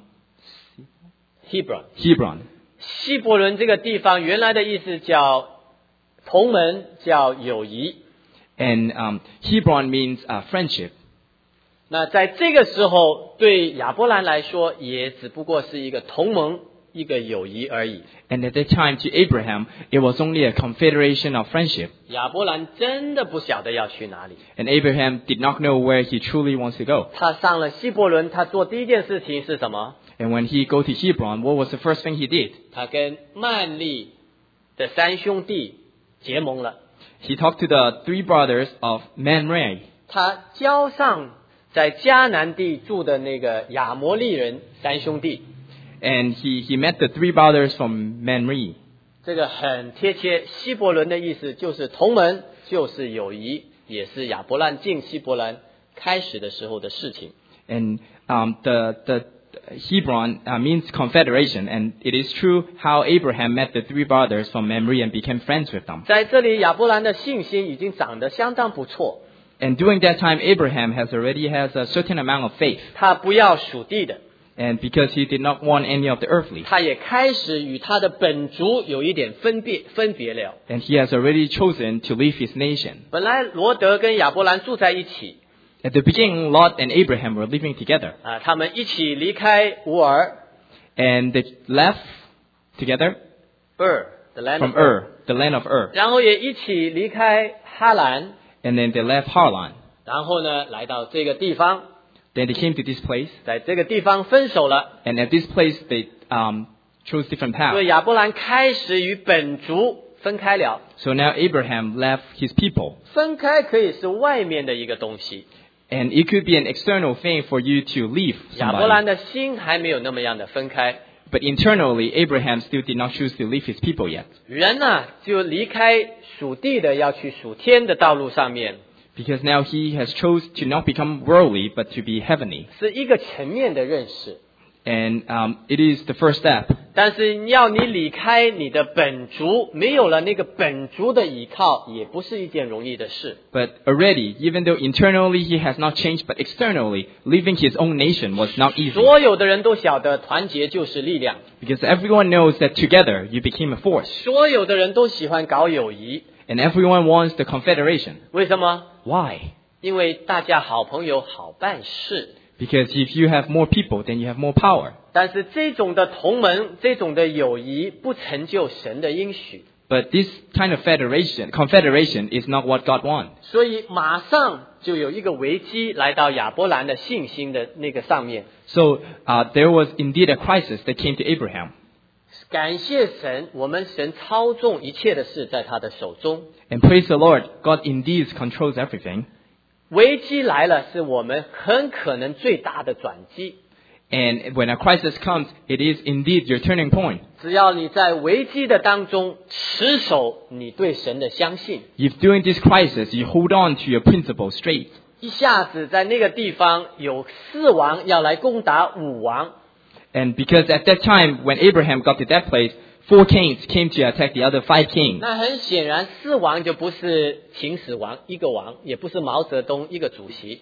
[SPEAKER 1] Hebron，
[SPEAKER 2] Hebron.
[SPEAKER 1] 希伯伦这个地方原来的意思叫同门，叫友谊。
[SPEAKER 2] And um, Hebron means uh, friendship.
[SPEAKER 1] 那在这个时候，对亚伯兰来说，也只不过是一个同盟，一个友谊而已。
[SPEAKER 2] And at that time, to Abraham, it was only a confederation of friendship.
[SPEAKER 1] 亚伯兰真的不晓得要去哪里。
[SPEAKER 2] And Abraham did not know where he truly wants to go.
[SPEAKER 1] 他上了希伯伦，他做第一件事情是什么？
[SPEAKER 2] And when he go to Hebron, what was the first thing he did?
[SPEAKER 1] 他跟曼利的三兄弟结盟了。
[SPEAKER 2] He talked to the three brothers of Mamre.
[SPEAKER 1] 他交上在迦南地住的那个亚摩利人三兄弟，
[SPEAKER 2] And he, he met the three brothers from Mamre.
[SPEAKER 1] 这个很贴切。希伯伦的意思就是同门，就是友谊，也是亚伯兰进希伯兰开始的时候的事情。
[SPEAKER 2] And um, the, the Hebron uh, means confederation. And it is true how Abraham met the three brothers from Mamre and became friends with them.
[SPEAKER 1] 在这里，亚伯兰的信心已经长得相当不错。
[SPEAKER 2] And during that time, Abraham has already has a certain amount of faith.
[SPEAKER 1] 他不要属地的，
[SPEAKER 2] And because he did not want any of the earthly.
[SPEAKER 1] 他也开始与他的本族有一点分别分别了。
[SPEAKER 2] And he has already chosen to leave his nation.
[SPEAKER 1] 本来罗德跟亚伯兰住在一起
[SPEAKER 2] At the beginning, Lot and Abraham were living together.
[SPEAKER 1] 啊，他们一起离开乌尔
[SPEAKER 2] And they left together
[SPEAKER 1] Ur the land
[SPEAKER 2] from
[SPEAKER 1] of
[SPEAKER 2] Ur, the land of Ur.
[SPEAKER 1] 然后也一起离开哈兰，
[SPEAKER 2] And then they left Harlan.
[SPEAKER 1] 然后呢来到这个地方，
[SPEAKER 2] Then they came to this place.
[SPEAKER 1] 在这个地方分手了。
[SPEAKER 2] And at this place, they um, chose different
[SPEAKER 1] 所以
[SPEAKER 2] paths.
[SPEAKER 1] 亚伯兰开始与本族分开了。
[SPEAKER 2] So now Abraham left his people.
[SPEAKER 1] 分开可以是外面的一个东西，
[SPEAKER 2] And it could be an external thing for you to leave
[SPEAKER 1] 亚伯兰
[SPEAKER 2] somebody.
[SPEAKER 1] 的心还没有那么样的分开。
[SPEAKER 2] But internally, Abraham still did not choose to leave his people yet.
[SPEAKER 1] 人呢、就离开属地的，要去属天的道路上面，
[SPEAKER 2] Because now he has chose to not become worldly, but to be heavenly.
[SPEAKER 1] 是一个层面的认识。
[SPEAKER 2] And um, it is the first step.
[SPEAKER 1] 但是要你离开你的本族，没有了那个本族的依靠，也不是一件容易的事。
[SPEAKER 2] But already, even though internally he has not changed, but externally, leaving his own nation was not easy.
[SPEAKER 1] 所有的人都晓得团结就是力量，
[SPEAKER 2] Because everyone knows that together you became a force.
[SPEAKER 1] 所有的人都喜欢搞友谊。
[SPEAKER 2] And everyone wants the confederation.
[SPEAKER 1] 为什么？
[SPEAKER 2] Why?
[SPEAKER 1] 因为大家好朋友好办事。
[SPEAKER 2] Because if you have more people, then you have more power.
[SPEAKER 1] 但是这种的同盟，这种的友谊，不成就神的应许。
[SPEAKER 2] But this kind of federation, confederation is not what God wants.
[SPEAKER 1] 所以马上就有一个危机来到亚伯兰的信心的那个上面。
[SPEAKER 2] So uh, there was indeed a crisis that came to Abraham.
[SPEAKER 1] 感谢神，我们神操纵一切的事在他的手中。
[SPEAKER 2] And praise the Lord, God indeed controls everything.
[SPEAKER 1] 危机来了，是我们很可能最大的转机。
[SPEAKER 2] And when a crisis comes, it is indeed your turning point.
[SPEAKER 1] 只要你在危机的当中持守你对神的相信，
[SPEAKER 2] If during this crisis you hold on to your principle straight,
[SPEAKER 1] 一下子在那个地方有四王要来攻打五王，
[SPEAKER 2] and because at that time when Abraham got to that place, four kings came to attack the other five kings.
[SPEAKER 1] 那很显然四王就不是秦始皇一个王，也不是毛泽东一个主席。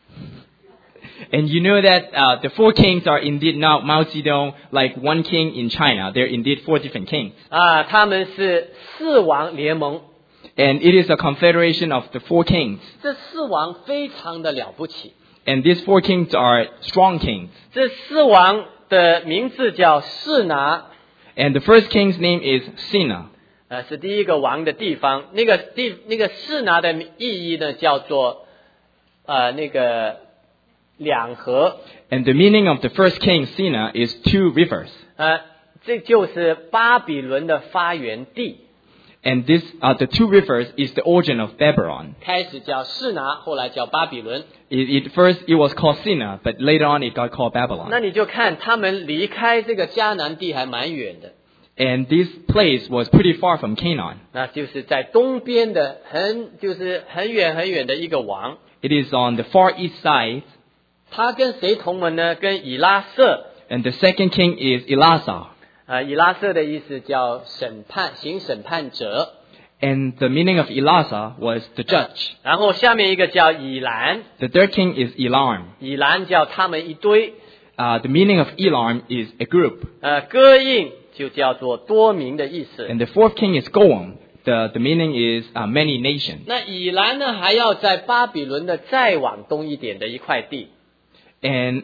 [SPEAKER 2] And you know that uh, the four kings are indeed not Mao Zedong, like one king in China. They're indeed four different kings.
[SPEAKER 1] 啊，他们是四王联盟，
[SPEAKER 2] And it is a confederation of the four kings.
[SPEAKER 1] 这四王非常的了不起。
[SPEAKER 2] And these four kings are strong kings.
[SPEAKER 1] 这四王的名字叫示拿，
[SPEAKER 2] And the first king's name is Sina.
[SPEAKER 1] 呃，是第一个王的地方。那个地那个示拿的意义呢，叫做呃那个两河，
[SPEAKER 2] And the meaning of the first king, Sina, is two rivers.
[SPEAKER 1] 呃，这就是巴比伦的发源地。
[SPEAKER 2] And this, uh, the two rivers is the origin of Babylon.
[SPEAKER 1] 开始叫示拿，后来叫巴比伦。
[SPEAKER 2] It, it first it was called Sina, but later on it got called
[SPEAKER 1] 那
[SPEAKER 2] Babylon.
[SPEAKER 1] 你就看他们离开这个迦南地还蛮远的。
[SPEAKER 2] And this place was pretty far from Canaan.
[SPEAKER 1] 那就是在东边的很就是很远很远的一个王。
[SPEAKER 2] It is on the far east side.
[SPEAKER 1] 他跟谁同盟呢？跟以拉瑟。
[SPEAKER 2] And the second king is Elasah.
[SPEAKER 1] 啊，以拉瑟的意思叫审判，行审判者。
[SPEAKER 2] And the meaning of Elasah was the judge.
[SPEAKER 1] 然后下面一个叫以兰。
[SPEAKER 2] The third king is Elam.
[SPEAKER 1] 以兰叫他们一堆。
[SPEAKER 2] Uh, the meaning of Elam is a group.
[SPEAKER 1] 呃，歌印就叫做多民的意思。
[SPEAKER 2] And the fourth king is Goam. The, the meaning is uh, many nations.
[SPEAKER 1] 那以兰呢，还要在巴比伦的再往东一点的一块地。
[SPEAKER 2] And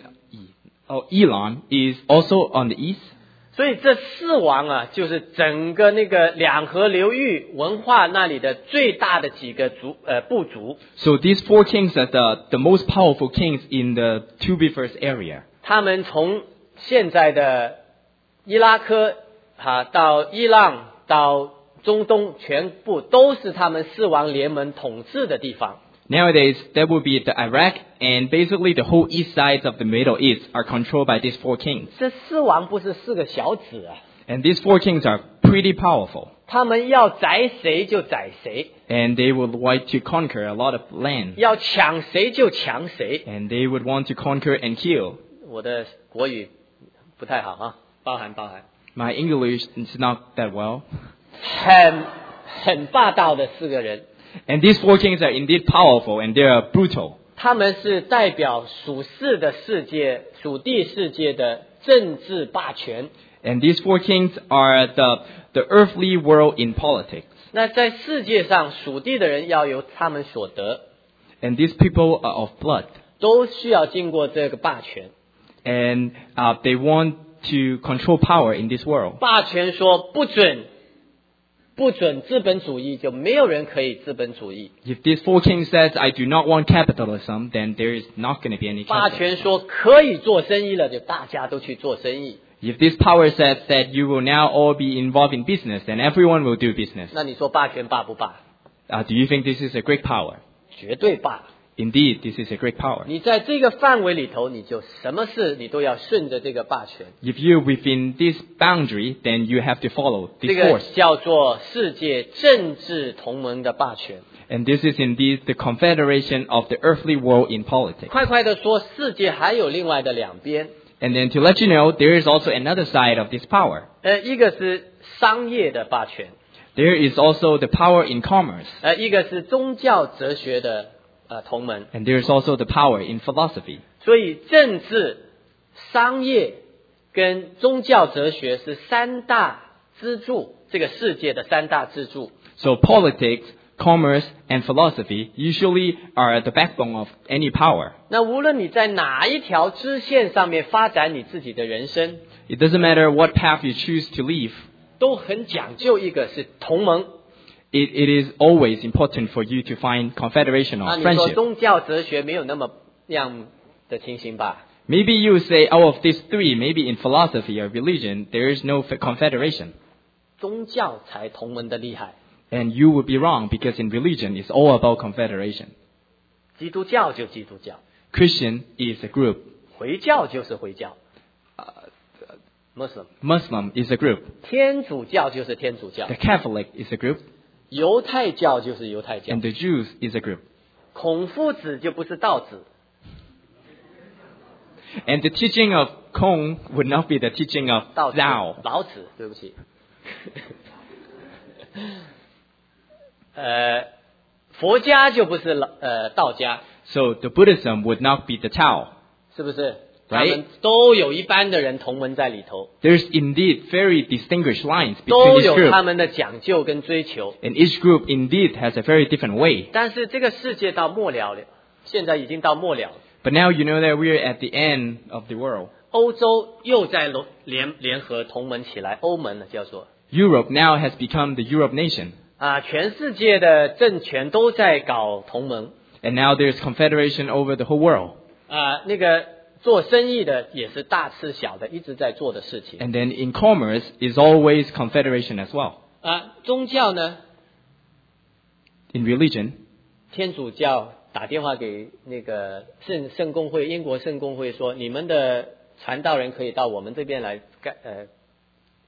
[SPEAKER 2] oh, Elam is also on the east.
[SPEAKER 1] 所以这四王啊，就是整个那个两河流域文化那里的最大的几个族呃部族。
[SPEAKER 2] So these four kings are the, the most powerful kings in the two rivers area.
[SPEAKER 1] 他们从现在的伊拉克啊到伊朗到中东，全部都是他们四王联盟统治的地方。
[SPEAKER 2] Nowadays, that would be the Iraq, and basically the whole east sides of the Middle East are controlled by these four kings.
[SPEAKER 1] 这四王不是四个小子啊，
[SPEAKER 2] And these four kings are pretty powerful.
[SPEAKER 1] 他们要宰谁就宰谁，
[SPEAKER 2] And they would like to conquer a lot of land.
[SPEAKER 1] 要抢谁就抢谁。
[SPEAKER 2] And they would want to conquer and kill.
[SPEAKER 1] 我的国语不太好啊，包含包含。
[SPEAKER 2] My English is not that well.
[SPEAKER 1] 很很霸道的四个人。
[SPEAKER 2] And these four kings are indeed powerful, and they are brutal.
[SPEAKER 1] 他们是代表属世的世界、属地世界的政治霸权。
[SPEAKER 2] And these four kings are the, the earthly world in politics.
[SPEAKER 1] 那在世界上，属地的人要由他们所得，
[SPEAKER 2] And these people are of blood.
[SPEAKER 1] 都需要经过这个霸权。
[SPEAKER 2] And uh, they want to control power in this world.
[SPEAKER 1] 霸权说不准，不准资本主义，就没有人可以资本主义。
[SPEAKER 2] If these four kings says, I do not want capitalism, then there is not going to be any
[SPEAKER 1] 霸
[SPEAKER 2] capitalism.
[SPEAKER 1] 权说可以做生意了，就大家都去做生意。
[SPEAKER 2] If this power says that you will now all be involved in business, then everyone will do business.
[SPEAKER 1] 那你说霸权霸不霸？
[SPEAKER 2] Uh, do you think this is a great power?
[SPEAKER 1] 绝对霸。
[SPEAKER 2] Indeed, this is a great power.
[SPEAKER 1] 你在这个范围里头，你就什么事你都要顺着这个霸权。
[SPEAKER 2] If you're within this boundary, then you have to follow
[SPEAKER 1] 这
[SPEAKER 2] this
[SPEAKER 1] 个
[SPEAKER 2] force.
[SPEAKER 1] 叫做世界政治同盟的霸权。
[SPEAKER 2] And this is indeed the confederation of the earthly world in politics.
[SPEAKER 1] 快快的说，世界还有另外的两边。
[SPEAKER 2] And then to let you know, there is also another side of this power.
[SPEAKER 1] 呃，一个是商业的霸权，
[SPEAKER 2] There is also the power in commerce.
[SPEAKER 1] 呃，一个是宗教哲学的呃同盟。
[SPEAKER 2] And there is also the power in philosophy.
[SPEAKER 1] 所以政治、商业跟宗教哲学是三大支柱，这个世界的三大支柱。
[SPEAKER 2] So politics, commerce, and philosophy usually are the backbone of any power.
[SPEAKER 1] 那无论你在哪一条支线上面发展你自己的人生，
[SPEAKER 2] It doesn't matter what path you choose to leave.
[SPEAKER 1] 都很讲究一个是同盟。
[SPEAKER 2] It, it is always important for you to find confederation
[SPEAKER 1] 那
[SPEAKER 2] or
[SPEAKER 1] 你说
[SPEAKER 2] friendship.
[SPEAKER 1] 宗教哲学没有那么样的情形吧？
[SPEAKER 2] Maybe you say, out of these three, maybe in philosophy or religion, there is no f- confederation.
[SPEAKER 1] 宗教才同盟的厉害，
[SPEAKER 2] And you would be wrong because in religion, it's all about confederation.
[SPEAKER 1] 基督教就基督教，
[SPEAKER 2] Christian is a group.
[SPEAKER 1] 回教就是回教，呃，Muslim，
[SPEAKER 2] Muslim is a group.
[SPEAKER 1] 天主教就是天主教
[SPEAKER 2] The，Catholic is a group.
[SPEAKER 1] 犹太教就是犹太教
[SPEAKER 2] And，the Jews is a group.
[SPEAKER 1] 孔夫子就不是道子，
[SPEAKER 2] And the teaching of Kong would not be the teaching of
[SPEAKER 1] 道子
[SPEAKER 2] Zhao.
[SPEAKER 1] 老子，对不起。呃，佛家就不是老呃道家，
[SPEAKER 2] So the Buddhism would not be the Tao.
[SPEAKER 1] 是不是？
[SPEAKER 2] Right.
[SPEAKER 1] 他们都有一般的人同盟在里头，
[SPEAKER 2] There's indeed very distinguished lines
[SPEAKER 1] 都
[SPEAKER 2] between each
[SPEAKER 1] 有他
[SPEAKER 2] group.
[SPEAKER 1] 们的讲究跟追求。
[SPEAKER 2] And each group indeed has a very different way.
[SPEAKER 1] 但是这个世界到末了了，现在已经到末了了。
[SPEAKER 2] But now you know that we're at the end of the world.
[SPEAKER 1] 欧洲又在联联联合同盟起来，欧盟呢叫做
[SPEAKER 2] Europe now has become the Europe nation.
[SPEAKER 1] 啊，全世界的政权都在搞同盟
[SPEAKER 2] And now there's confederation over the whole world.
[SPEAKER 1] 啊，那个做生意的也是大吃小的一直在做的事情
[SPEAKER 2] And then in commerce is always confederation as well.
[SPEAKER 1] 啊。宗教呢，
[SPEAKER 2] In religion,
[SPEAKER 1] 天主教打电话给那个圣圣公会，英国圣公会说，你们的传道人可以到我们这边来干呃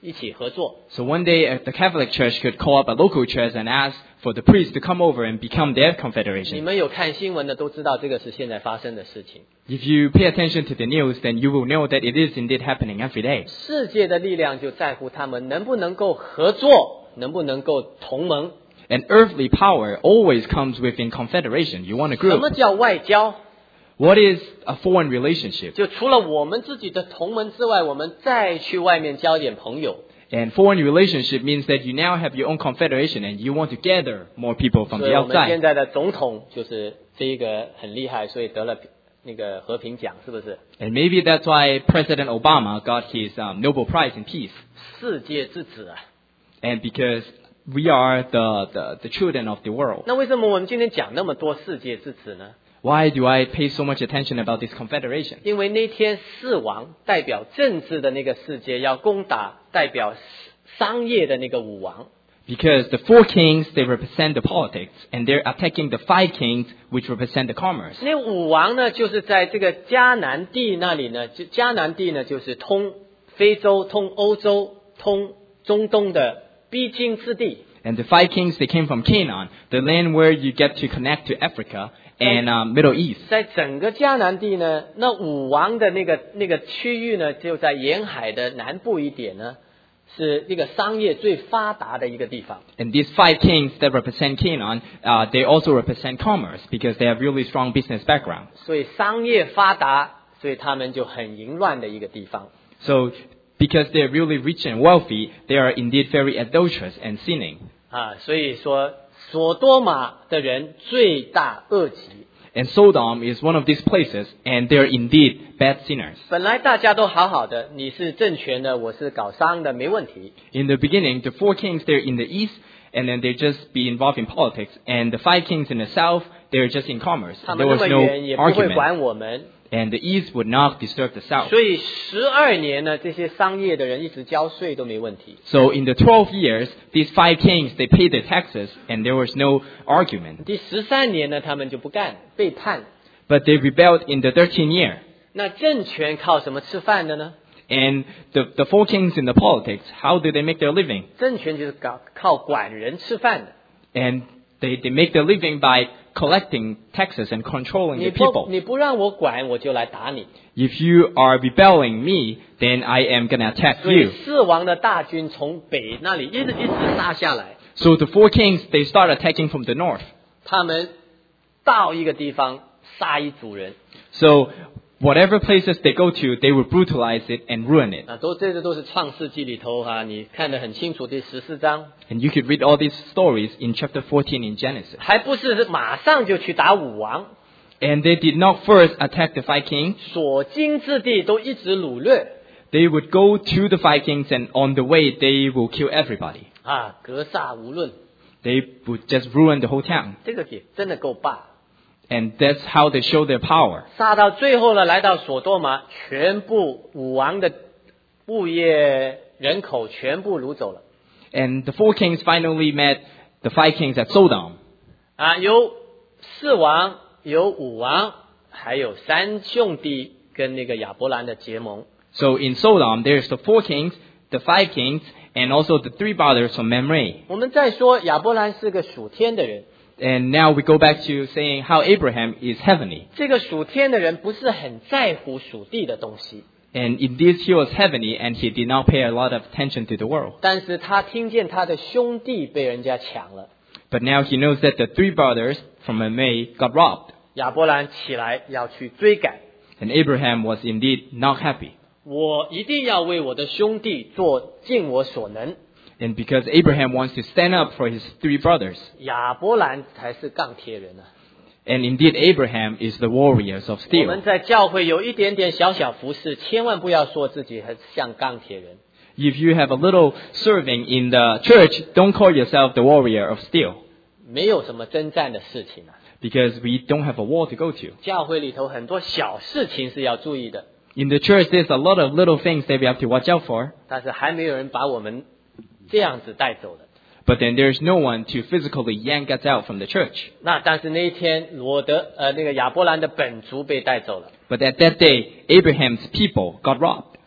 [SPEAKER 1] 一起合作。
[SPEAKER 2] So one day, uh, the Catholic Church could call up a local church and ask for the priests to come over and become their
[SPEAKER 1] 你
[SPEAKER 2] confederation.
[SPEAKER 1] 们有看新闻的都知道这个是现在发生的事情。
[SPEAKER 2] If you pay attention to the news, then you will know that it is indeed happening every day.
[SPEAKER 1] 世界的力量就在乎他们能不能够合作，能不能够同盟。
[SPEAKER 2] And earthly power always comes within confederation. You want a
[SPEAKER 1] 什么
[SPEAKER 2] group.
[SPEAKER 1] 叫外交？
[SPEAKER 2] What is a foreign relationship?
[SPEAKER 1] 就除了我们自己的同盟之外，我们再去外面交点朋友。
[SPEAKER 2] And foreign relationship means that you now have your own confederation and you want to gather more people from
[SPEAKER 1] 所
[SPEAKER 2] the
[SPEAKER 1] 以我们现
[SPEAKER 2] outside.
[SPEAKER 1] 在的总统就是这一个很厉害，所以得了那个和平奖，是不是？
[SPEAKER 2] And maybe that's why President Obama got his um, Nobel Prize in Peace.
[SPEAKER 1] 世界之子啊！
[SPEAKER 2] And because we are the, the, the children of the world.
[SPEAKER 1] 那为什么我们今天讲那么多世界之子呢？
[SPEAKER 2] Why do I pay so much attention about this confederation?
[SPEAKER 1] 因为那天四王代表政治的那个世界要攻打代表商业的那个武王。
[SPEAKER 2] Because the four kings, they represent the politics, and they're attacking the five kings, which represent the commerce.
[SPEAKER 1] 那武王呢，就是在这个迦南地那里呢，就迦南地呢，就是通非洲、通欧洲、通中东的必经之地。
[SPEAKER 2] And the five kings, they came from Canaan, the land where you get to connect to Africa and um, Middle East.
[SPEAKER 1] 在整个迦南地呢，那武王的那个那个区域呢，就在沿海的南部一点呢，是那个商业最发达的一个地方。
[SPEAKER 2] And these five kings that represent Canaan, uh, they also represent commerce because they have really strong business background.
[SPEAKER 1] 所以商业发达，所以他们就很淫乱的一个地方。
[SPEAKER 2] So because they're really rich and wealthy, they are indeed very adulterous and sinning.
[SPEAKER 1] 啊，所以说索多玛的人罪大恶极。
[SPEAKER 2] And Sodom is one of these places, and they're indeed bad sinners.
[SPEAKER 1] 本来大家都好好的，你是政权的，我是搞商的，没问题。
[SPEAKER 2] In the beginning, the four kings, they're in the east, and then they just be involved in politics. And the five kings in the south, they're just in commerce.
[SPEAKER 1] 他
[SPEAKER 2] There
[SPEAKER 1] 们那
[SPEAKER 2] was
[SPEAKER 1] 么
[SPEAKER 2] no
[SPEAKER 1] 远也不会
[SPEAKER 2] argument.
[SPEAKER 1] 管我们，
[SPEAKER 2] And the east would not disturb the south.
[SPEAKER 1] 所以十二年呢，这些商业的人一直交税都没问题。
[SPEAKER 2] So in the twelve years, these five kings, they paid their taxes, and there was no argument.
[SPEAKER 1] 第十三年呢，他们就不干，背叛。
[SPEAKER 2] But they rebelled in the thirteenth year.
[SPEAKER 1] 那政权靠什么吃饭的呢？
[SPEAKER 2] And the, the four kings in the politics, how do they make their living?
[SPEAKER 1] 政权就是搞靠管人吃饭的。
[SPEAKER 2] And they, they make their living by collecting taxes and controlling
[SPEAKER 1] 你
[SPEAKER 2] the
[SPEAKER 1] 不
[SPEAKER 2] people.
[SPEAKER 1] 你不让我管，我就来打你。
[SPEAKER 2] If you are rebelling me, then I am going to attack
[SPEAKER 1] 所以
[SPEAKER 2] you.
[SPEAKER 1] 四王的大军从北那里一直一直杀下来，
[SPEAKER 2] So the four kings, they start attacking from the north.
[SPEAKER 1] 他们到一个地方杀一族人
[SPEAKER 2] So whatever places they go to, they will brutalize it and ruin it.
[SPEAKER 1] 啊，都这些都是创世纪里头哈、啊，你看得很清楚。第十四章
[SPEAKER 2] And you could read all these stories in chapter fourteen in Genesis.
[SPEAKER 1] 还不是马上就去打武王，
[SPEAKER 2] And they did not first attack the five kings.
[SPEAKER 1] 所经之地都一直掳掠
[SPEAKER 2] They would go to the five kings, and on the way, they will kill everybody.
[SPEAKER 1] 啊，格杀无论，
[SPEAKER 2] They would just ruin the whole town.
[SPEAKER 1] 这个也真的够霸。
[SPEAKER 2] And that's how they show their power.
[SPEAKER 1] 杀到最后呢，来到索多玛，全部武王的物业人口全部掳走了
[SPEAKER 2] And the four kings finally met the five kings at Sodom.
[SPEAKER 1] 啊，有四王，有五王，还有三兄弟跟那个亚伯兰的结盟。
[SPEAKER 2] So in Sodom, there's the four kings, the five kings, and also the three brothers from Mamre.
[SPEAKER 1] 我们再说亚伯兰是个属天的人，
[SPEAKER 2] And now we go back to saying how Abraham is heavenly.
[SPEAKER 1] 这个属天的人不是很在乎属地的东西，
[SPEAKER 2] And indeed, he was heavenly, and he did not pay a lot of attention to the world.
[SPEAKER 1] 但是他听见他的兄弟被人家抢了，
[SPEAKER 2] But now he knows that the three brothers from Mamre got robbed.
[SPEAKER 1] 亚伯兰起来要去追赶，
[SPEAKER 2] And Abraham was indeed not happy.
[SPEAKER 1] 我一定要为我的兄弟做尽我所能。
[SPEAKER 2] And because Abraham wants to stand up for his three brothers.
[SPEAKER 1] 亚伯兰才是钢铁人啊！
[SPEAKER 2] And indeed, Abraham is the warriors of
[SPEAKER 1] 我
[SPEAKER 2] steel.
[SPEAKER 1] 们在教会有一点点小小服侍，千万不要说自己很像钢铁人。
[SPEAKER 2] If you have a little serving in the church, don't call yourself the warrior of steel.
[SPEAKER 1] 没有什么征战的事情啊。
[SPEAKER 2] Because we don't have a war to go to.
[SPEAKER 1] 教会里头很多小事情是要注意的，
[SPEAKER 2] In the church, there's a lot of little things that we have to watch out for.
[SPEAKER 1] 但是还没有人把我们这样子带走的。
[SPEAKER 2] But then there's no one to physically yank us out from the church.
[SPEAKER 1] 那但是那一天，罗德呃那个亚伯兰的本族被带走了，
[SPEAKER 2] But at that day, Abraham's people got robbed.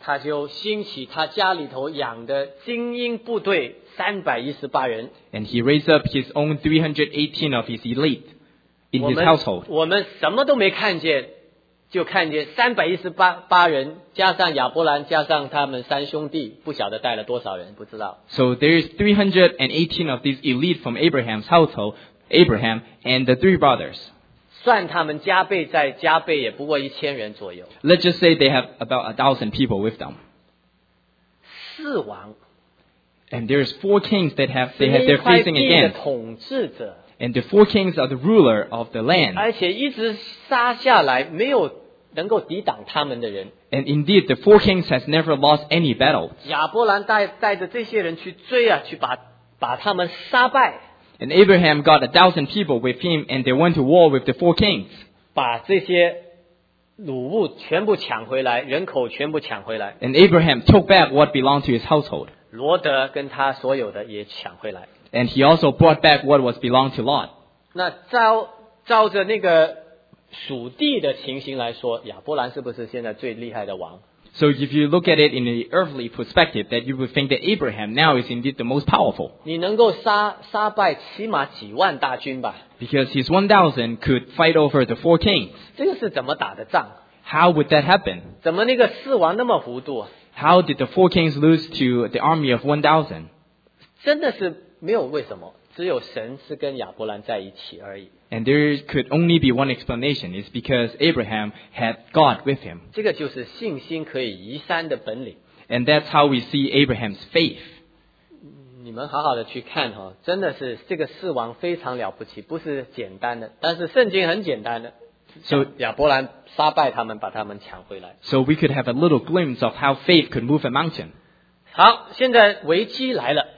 [SPEAKER 1] 他就兴起他家里头养的精英部队三百一十八人。
[SPEAKER 2] And he raised up his own three hundred eighteen of his elite in
[SPEAKER 1] 我
[SPEAKER 2] his
[SPEAKER 1] 们
[SPEAKER 2] household.
[SPEAKER 1] 我们什么都没看见，就看见三百一十八八人，加上亚伯兰，加上他们三兄弟，不晓得带了多少人，不知道。
[SPEAKER 2] So there is three hundred eighteen of these elite from Abraham's household, Abraham and the three brothers.
[SPEAKER 1] 算他们加倍再加倍，也不过一千人左右。
[SPEAKER 2] Let's just say they have about a thousand people with them.
[SPEAKER 1] 四王
[SPEAKER 2] And there's four kings that have
[SPEAKER 1] 是
[SPEAKER 2] they
[SPEAKER 1] 那
[SPEAKER 2] have
[SPEAKER 1] 一
[SPEAKER 2] they're
[SPEAKER 1] 块
[SPEAKER 2] facing
[SPEAKER 1] 地的
[SPEAKER 2] against.
[SPEAKER 1] 统治者，
[SPEAKER 2] And the four kings are the ruler of the land.
[SPEAKER 1] 而且一直杀下来，没有能够抵挡他们的人。
[SPEAKER 2] And indeed, the four kings has never lost any battle.
[SPEAKER 1] 亚伯兰带带着这些人去追啊，去把把他们杀败，
[SPEAKER 2] And Abraham got a thousand people with him, and they went to war with the four kings.
[SPEAKER 1] 把这些掳物全部抢回来，人口全部抢回来。
[SPEAKER 2] And Abraham took back what belonged to his household.
[SPEAKER 1] 罗德跟他所有的也抢回来。
[SPEAKER 2] And he also brought back what was belonged to Lot.
[SPEAKER 1] 那照照着那个属地的情形来说，亚伯兰是不是现在最厉害的王？
[SPEAKER 2] So if you look at it in the earthly perspective, that you would think that Abraham now is indeed the most powerful.
[SPEAKER 1] 你能够杀杀败起码几万大军吧？
[SPEAKER 2] Because his one thousand could fight over the four kings.
[SPEAKER 1] 这个是怎么打的仗？
[SPEAKER 2] How would that happen?
[SPEAKER 1] 怎么那个四王那么糊涂啊？
[SPEAKER 2] How did the four kings lose to the army of one thousand?
[SPEAKER 1] 真的是没有为什么，只有神是跟亚伯兰在一起而已。
[SPEAKER 2] And there could only be one explanation. It's because Abraham had God with him.
[SPEAKER 1] 这个就是信心可以移山的本领。
[SPEAKER 2] And that's how we see Abraham's faith.
[SPEAKER 1] 你们好好的去看哈、哦，真的是这个四王非常了不起，不是简单的，但是圣经很简单的。
[SPEAKER 2] So-
[SPEAKER 1] 亚伯兰杀败他们，把他们抢回来。
[SPEAKER 2] So we could have a little glimpse of how faith could move a mountain.
[SPEAKER 1] 好，现在危机来了，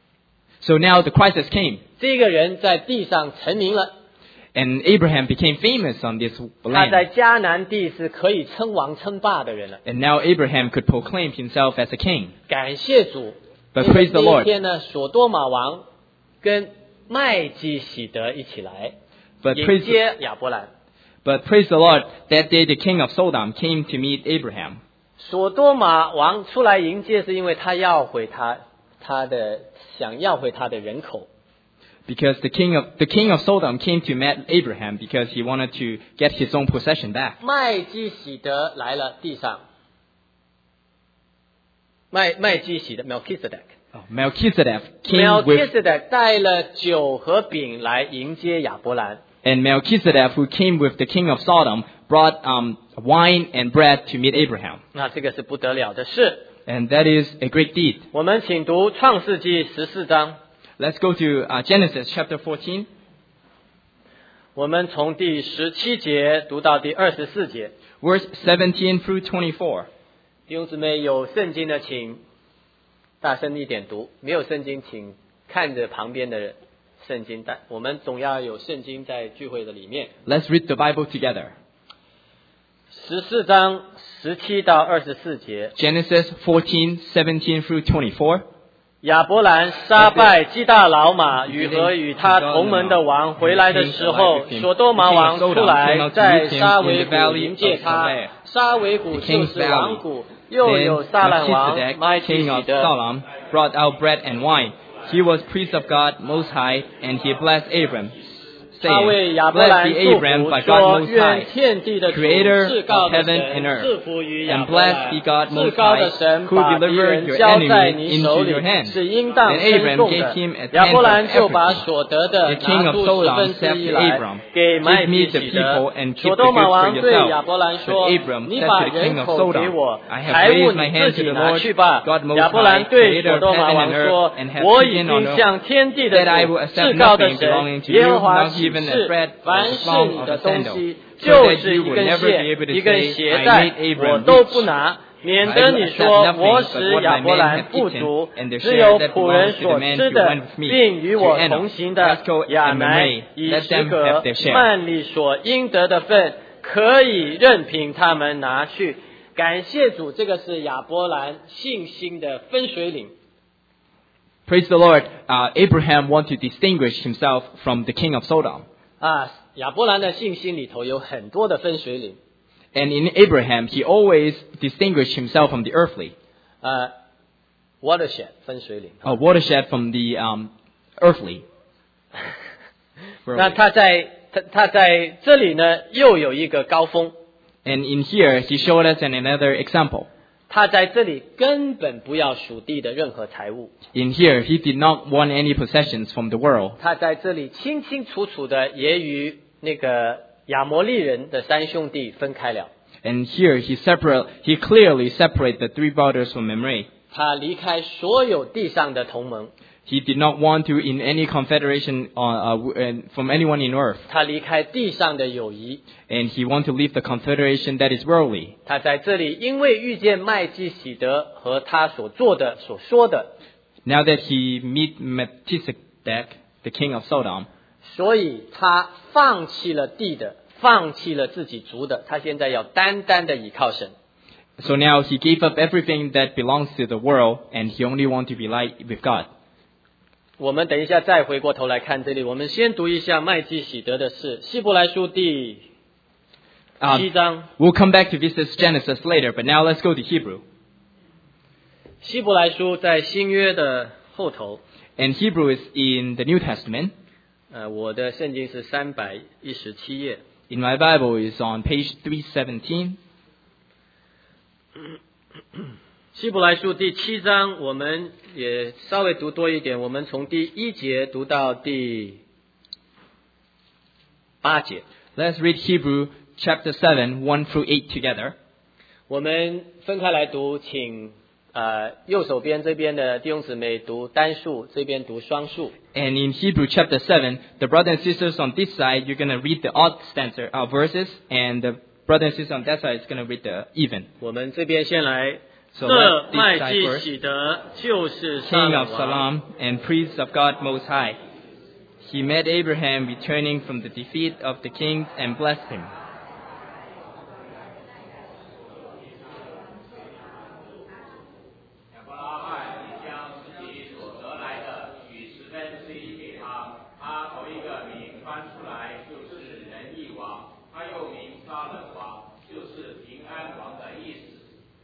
[SPEAKER 2] So now the crisis came.
[SPEAKER 1] 这个人在地上成名了，
[SPEAKER 2] And Abraham became famous on this
[SPEAKER 1] 他在
[SPEAKER 2] land.
[SPEAKER 1] 迦南地是可以称王称霸的人了。
[SPEAKER 2] And now Abraham could proclaim himself as a king.
[SPEAKER 1] 感谢主。
[SPEAKER 2] But
[SPEAKER 1] 因为
[SPEAKER 2] praise the
[SPEAKER 1] 那一
[SPEAKER 2] Lord.
[SPEAKER 1] 天呢，所多玛王跟麦基喜德一起来
[SPEAKER 2] But
[SPEAKER 1] 迎
[SPEAKER 2] praise,
[SPEAKER 1] 接亚伯兰。
[SPEAKER 2] but praise the Lord, that day the king of Sodom came to meet Abraham.
[SPEAKER 1] 所多玛王出来迎接，是因为他要回他他的想要回他的人口。
[SPEAKER 2] Because the king of the king of Sodom came to meet Abraham because he wanted to get his own possession back.
[SPEAKER 1] 麦基喜德来了地上，麦麦基喜德 Melchizedek，
[SPEAKER 2] Oh, Melchizedek came with,
[SPEAKER 1] Melchizedek 带了酒和饼来迎接亚伯兰。
[SPEAKER 2] and Melchizedek, who came with the king of Sodom, brought um, wine and bread to meet Abraham.
[SPEAKER 1] 那这个是不得了的事。
[SPEAKER 2] And that is a great deed.
[SPEAKER 1] 我们请读创世纪十四章，
[SPEAKER 2] Let's go to uh, Genesis chapter fourteen,
[SPEAKER 1] 我们从第十七节读到第二十四节。
[SPEAKER 2] verse seventeen through twenty-four.
[SPEAKER 1] 弟兄姊妹，有圣经的请大声一点读，没有圣经请看着旁边的圣经，但我们总要有圣经在聚会的里面。
[SPEAKER 2] Let's read the Bible together.
[SPEAKER 1] 十四章十七到二十四节，
[SPEAKER 2] Genesis fourteen, seventeen through twenty-four.
[SPEAKER 1] 亚伯兰杀败基大老马与和与他同门的王回来的时候，所多玛王出来在沙维谷迎接他。沙维谷就是王谷，又有
[SPEAKER 2] Then
[SPEAKER 1] 撒冷王
[SPEAKER 2] Melchizedek,
[SPEAKER 1] 麦基
[SPEAKER 2] king
[SPEAKER 1] 喜
[SPEAKER 2] of
[SPEAKER 1] 德。
[SPEAKER 2] Salem, brought out bread and wine. He was priest of God Most High, and he blessed Abram,
[SPEAKER 1] 他为
[SPEAKER 2] saying,
[SPEAKER 1] 亚伯兰
[SPEAKER 2] Blessed be
[SPEAKER 1] 祝
[SPEAKER 2] Abram
[SPEAKER 1] 福
[SPEAKER 2] by
[SPEAKER 1] 说：
[SPEAKER 2] God Most
[SPEAKER 1] 愿
[SPEAKER 2] High,
[SPEAKER 1] 天地的主
[SPEAKER 2] Creator
[SPEAKER 1] 至高
[SPEAKER 2] of
[SPEAKER 1] 的
[SPEAKER 2] heaven
[SPEAKER 1] 神
[SPEAKER 2] and earth,
[SPEAKER 1] 赐福于亚
[SPEAKER 2] and
[SPEAKER 1] 伯兰。
[SPEAKER 2] blessed be God
[SPEAKER 1] 至
[SPEAKER 2] Most
[SPEAKER 1] 高的
[SPEAKER 2] High,
[SPEAKER 1] 神
[SPEAKER 2] who
[SPEAKER 1] 把敌
[SPEAKER 2] delivered
[SPEAKER 1] 人
[SPEAKER 2] your
[SPEAKER 1] 交在
[SPEAKER 2] enemy
[SPEAKER 1] 你手
[SPEAKER 2] into
[SPEAKER 1] 里
[SPEAKER 2] your hand.
[SPEAKER 1] 是应当
[SPEAKER 2] Then
[SPEAKER 1] 称
[SPEAKER 2] Abram
[SPEAKER 1] 颂
[SPEAKER 2] gave
[SPEAKER 1] 的
[SPEAKER 2] him a。
[SPEAKER 1] 亚伯
[SPEAKER 2] tenth
[SPEAKER 1] 兰
[SPEAKER 2] of
[SPEAKER 1] 就把
[SPEAKER 2] everything.
[SPEAKER 1] 所得的
[SPEAKER 2] The king
[SPEAKER 1] 拿
[SPEAKER 2] of
[SPEAKER 1] 出十
[SPEAKER 2] Sodom
[SPEAKER 1] 分之
[SPEAKER 2] said
[SPEAKER 1] 一
[SPEAKER 2] to
[SPEAKER 1] 来
[SPEAKER 2] Abram,
[SPEAKER 1] 给麦
[SPEAKER 2] Give me
[SPEAKER 1] 基
[SPEAKER 2] the
[SPEAKER 1] 喜德
[SPEAKER 2] people and。keep
[SPEAKER 1] 所
[SPEAKER 2] the
[SPEAKER 1] 多玛
[SPEAKER 2] goods for
[SPEAKER 1] 王对
[SPEAKER 2] yourself.
[SPEAKER 1] 亚伯兰
[SPEAKER 2] But
[SPEAKER 1] 说
[SPEAKER 2] Abram：
[SPEAKER 1] 你
[SPEAKER 2] said
[SPEAKER 1] 把
[SPEAKER 2] to the
[SPEAKER 1] 人
[SPEAKER 2] king of
[SPEAKER 1] 口给
[SPEAKER 2] Sodom,
[SPEAKER 1] 我，
[SPEAKER 2] I have
[SPEAKER 1] 财物
[SPEAKER 2] raised
[SPEAKER 1] 你
[SPEAKER 2] my
[SPEAKER 1] 自
[SPEAKER 2] hand
[SPEAKER 1] 己
[SPEAKER 2] to the
[SPEAKER 1] 拿
[SPEAKER 2] Lord,
[SPEAKER 1] 去吧
[SPEAKER 2] God。 Most
[SPEAKER 1] 亚伯兰
[SPEAKER 2] High,
[SPEAKER 1] 对
[SPEAKER 2] creator
[SPEAKER 1] 所
[SPEAKER 2] of
[SPEAKER 1] 多玛
[SPEAKER 2] heaven
[SPEAKER 1] 王
[SPEAKER 2] and earth,
[SPEAKER 1] 说
[SPEAKER 2] and： have
[SPEAKER 1] 我已
[SPEAKER 2] taken on
[SPEAKER 1] 经
[SPEAKER 2] oath
[SPEAKER 1] 向天地的
[SPEAKER 2] that I will
[SPEAKER 1] 主
[SPEAKER 2] accept
[SPEAKER 1] 至高的
[SPEAKER 2] nothing
[SPEAKER 1] 神
[SPEAKER 2] belonging to
[SPEAKER 1] 耶
[SPEAKER 2] you,
[SPEAKER 1] 和华
[SPEAKER 2] not
[SPEAKER 1] 启
[SPEAKER 2] even a
[SPEAKER 1] 示，
[SPEAKER 2] thread
[SPEAKER 1] 凡
[SPEAKER 2] or the
[SPEAKER 1] 是
[SPEAKER 2] thong
[SPEAKER 1] 你
[SPEAKER 2] of
[SPEAKER 1] 的
[SPEAKER 2] a
[SPEAKER 1] 东
[SPEAKER 2] sandal,
[SPEAKER 1] 西，
[SPEAKER 2] so
[SPEAKER 1] 就
[SPEAKER 2] that
[SPEAKER 1] 是
[SPEAKER 2] you
[SPEAKER 1] 一
[SPEAKER 2] will
[SPEAKER 1] 根
[SPEAKER 2] never be
[SPEAKER 1] 线
[SPEAKER 2] able to
[SPEAKER 1] 一根
[SPEAKER 2] say,
[SPEAKER 1] 鞋
[SPEAKER 2] I
[SPEAKER 1] 带
[SPEAKER 2] made， Abram
[SPEAKER 1] 我都
[SPEAKER 2] rich.
[SPEAKER 1] 不拿，免
[SPEAKER 2] I
[SPEAKER 1] 得
[SPEAKER 2] will
[SPEAKER 1] 你
[SPEAKER 2] accept
[SPEAKER 1] 说
[SPEAKER 2] nothing
[SPEAKER 1] 我
[SPEAKER 2] but
[SPEAKER 1] 使
[SPEAKER 2] what
[SPEAKER 1] 亚
[SPEAKER 2] my
[SPEAKER 1] 伯
[SPEAKER 2] men
[SPEAKER 1] 兰
[SPEAKER 2] have
[SPEAKER 1] 不
[SPEAKER 2] eaten,
[SPEAKER 1] 足
[SPEAKER 2] and the，
[SPEAKER 1] 只
[SPEAKER 2] share
[SPEAKER 1] 有
[SPEAKER 2] that
[SPEAKER 1] 仆人
[SPEAKER 2] belongs to
[SPEAKER 1] 所
[SPEAKER 2] the man
[SPEAKER 1] 吃
[SPEAKER 2] who
[SPEAKER 1] 的
[SPEAKER 2] went with，me
[SPEAKER 1] 并与
[SPEAKER 2] to
[SPEAKER 1] 我
[SPEAKER 2] Anak,
[SPEAKER 1] 同行的
[SPEAKER 2] Esco
[SPEAKER 1] 亚
[SPEAKER 2] and
[SPEAKER 1] 乃
[SPEAKER 2] Mamre.
[SPEAKER 1] 以
[SPEAKER 2] Let
[SPEAKER 1] 十
[SPEAKER 2] them
[SPEAKER 1] 个
[SPEAKER 2] have their share.
[SPEAKER 1] 曼里所应得的份，可以任凭他们拿去。感谢主，这个是亚伯兰信心的分水岭。
[SPEAKER 2] Praise the Lord. Uh, Abraham wanted to distinguish himself from the king of Sodom.
[SPEAKER 1] 啊，亚伯兰的信心里头有很多的分水岭。
[SPEAKER 2] And in Abraham, he always distinguished himself from the earthly.
[SPEAKER 1] 呃 ，watershed 分水岭。
[SPEAKER 2] A watershed from the um, earthly.
[SPEAKER 1] 那他在他他在这里呢，又有一个高峰。
[SPEAKER 2] And in here, he showed us an another example.
[SPEAKER 1] 他在这里根本不要属地的任何财物。
[SPEAKER 2] In here, he did not want any possessions from the world.
[SPEAKER 1] 他在这里清清楚楚的也与那个亚摩利人的三兄弟分开了。
[SPEAKER 2] And here, he separate, he clearly separated the three brothers from Mamre.
[SPEAKER 1] 他离开所有地上的同盟。
[SPEAKER 2] He did not want to in any confederation uh, uh, from anyone in earth.
[SPEAKER 1] 他离开地上的友谊。
[SPEAKER 2] And he wanted to leave the confederation that is worldly.
[SPEAKER 1] 他在这里因为遇见麦基洗德和他所做的所说的。
[SPEAKER 2] Now that he meet Melchizedek, the king of Sodom.
[SPEAKER 1] 所以他放弃了地的，放弃了自己族的，他现在要单单的倚靠神。
[SPEAKER 2] So now he gave up everything that belongs to the world, and he only want to be like with God.
[SPEAKER 1] 我们等一下再回过头来看这里，我们先读一下麦基洗德的事，希伯来书第七章。
[SPEAKER 2] Um, we'll come back to this Genesis later, but now let's go to Hebrew.
[SPEAKER 1] 希伯来书在新约的后头。
[SPEAKER 2] And Hebrew is in the New Testament.
[SPEAKER 1] 呃，我的圣经是三百一十七页。
[SPEAKER 2] In my Bible is on page three seventeen.
[SPEAKER 1] 希伯来书第七章，我们也稍微读多一点，我们从第一节读到第八节。
[SPEAKER 2] Let's read Hebrew chapter seven, one through eight together.
[SPEAKER 1] 我们分开来读，请呃右手边这边的弟兄姊妹读单数，这边读双数。
[SPEAKER 2] And in Hebrew chapter seven, the brothers and sisters on this side, you're going to read the odd stanza uh, verses, and the brothers and sisters on that side is going to read the even.
[SPEAKER 1] 我们这边先来。
[SPEAKER 2] So
[SPEAKER 1] 这麦基洗德就是撒
[SPEAKER 2] King
[SPEAKER 1] 冷
[SPEAKER 2] of
[SPEAKER 1] 王
[SPEAKER 2] Salem and priest of God Most High. He met Abraham returning from the defeat of the kings and blessed him.
[SPEAKER 3] 亚伯拉罕将自己所得来的取十分之一给他，他头一个名翻出来就是仁义王，他又名撒冷王，就是平安王的意思。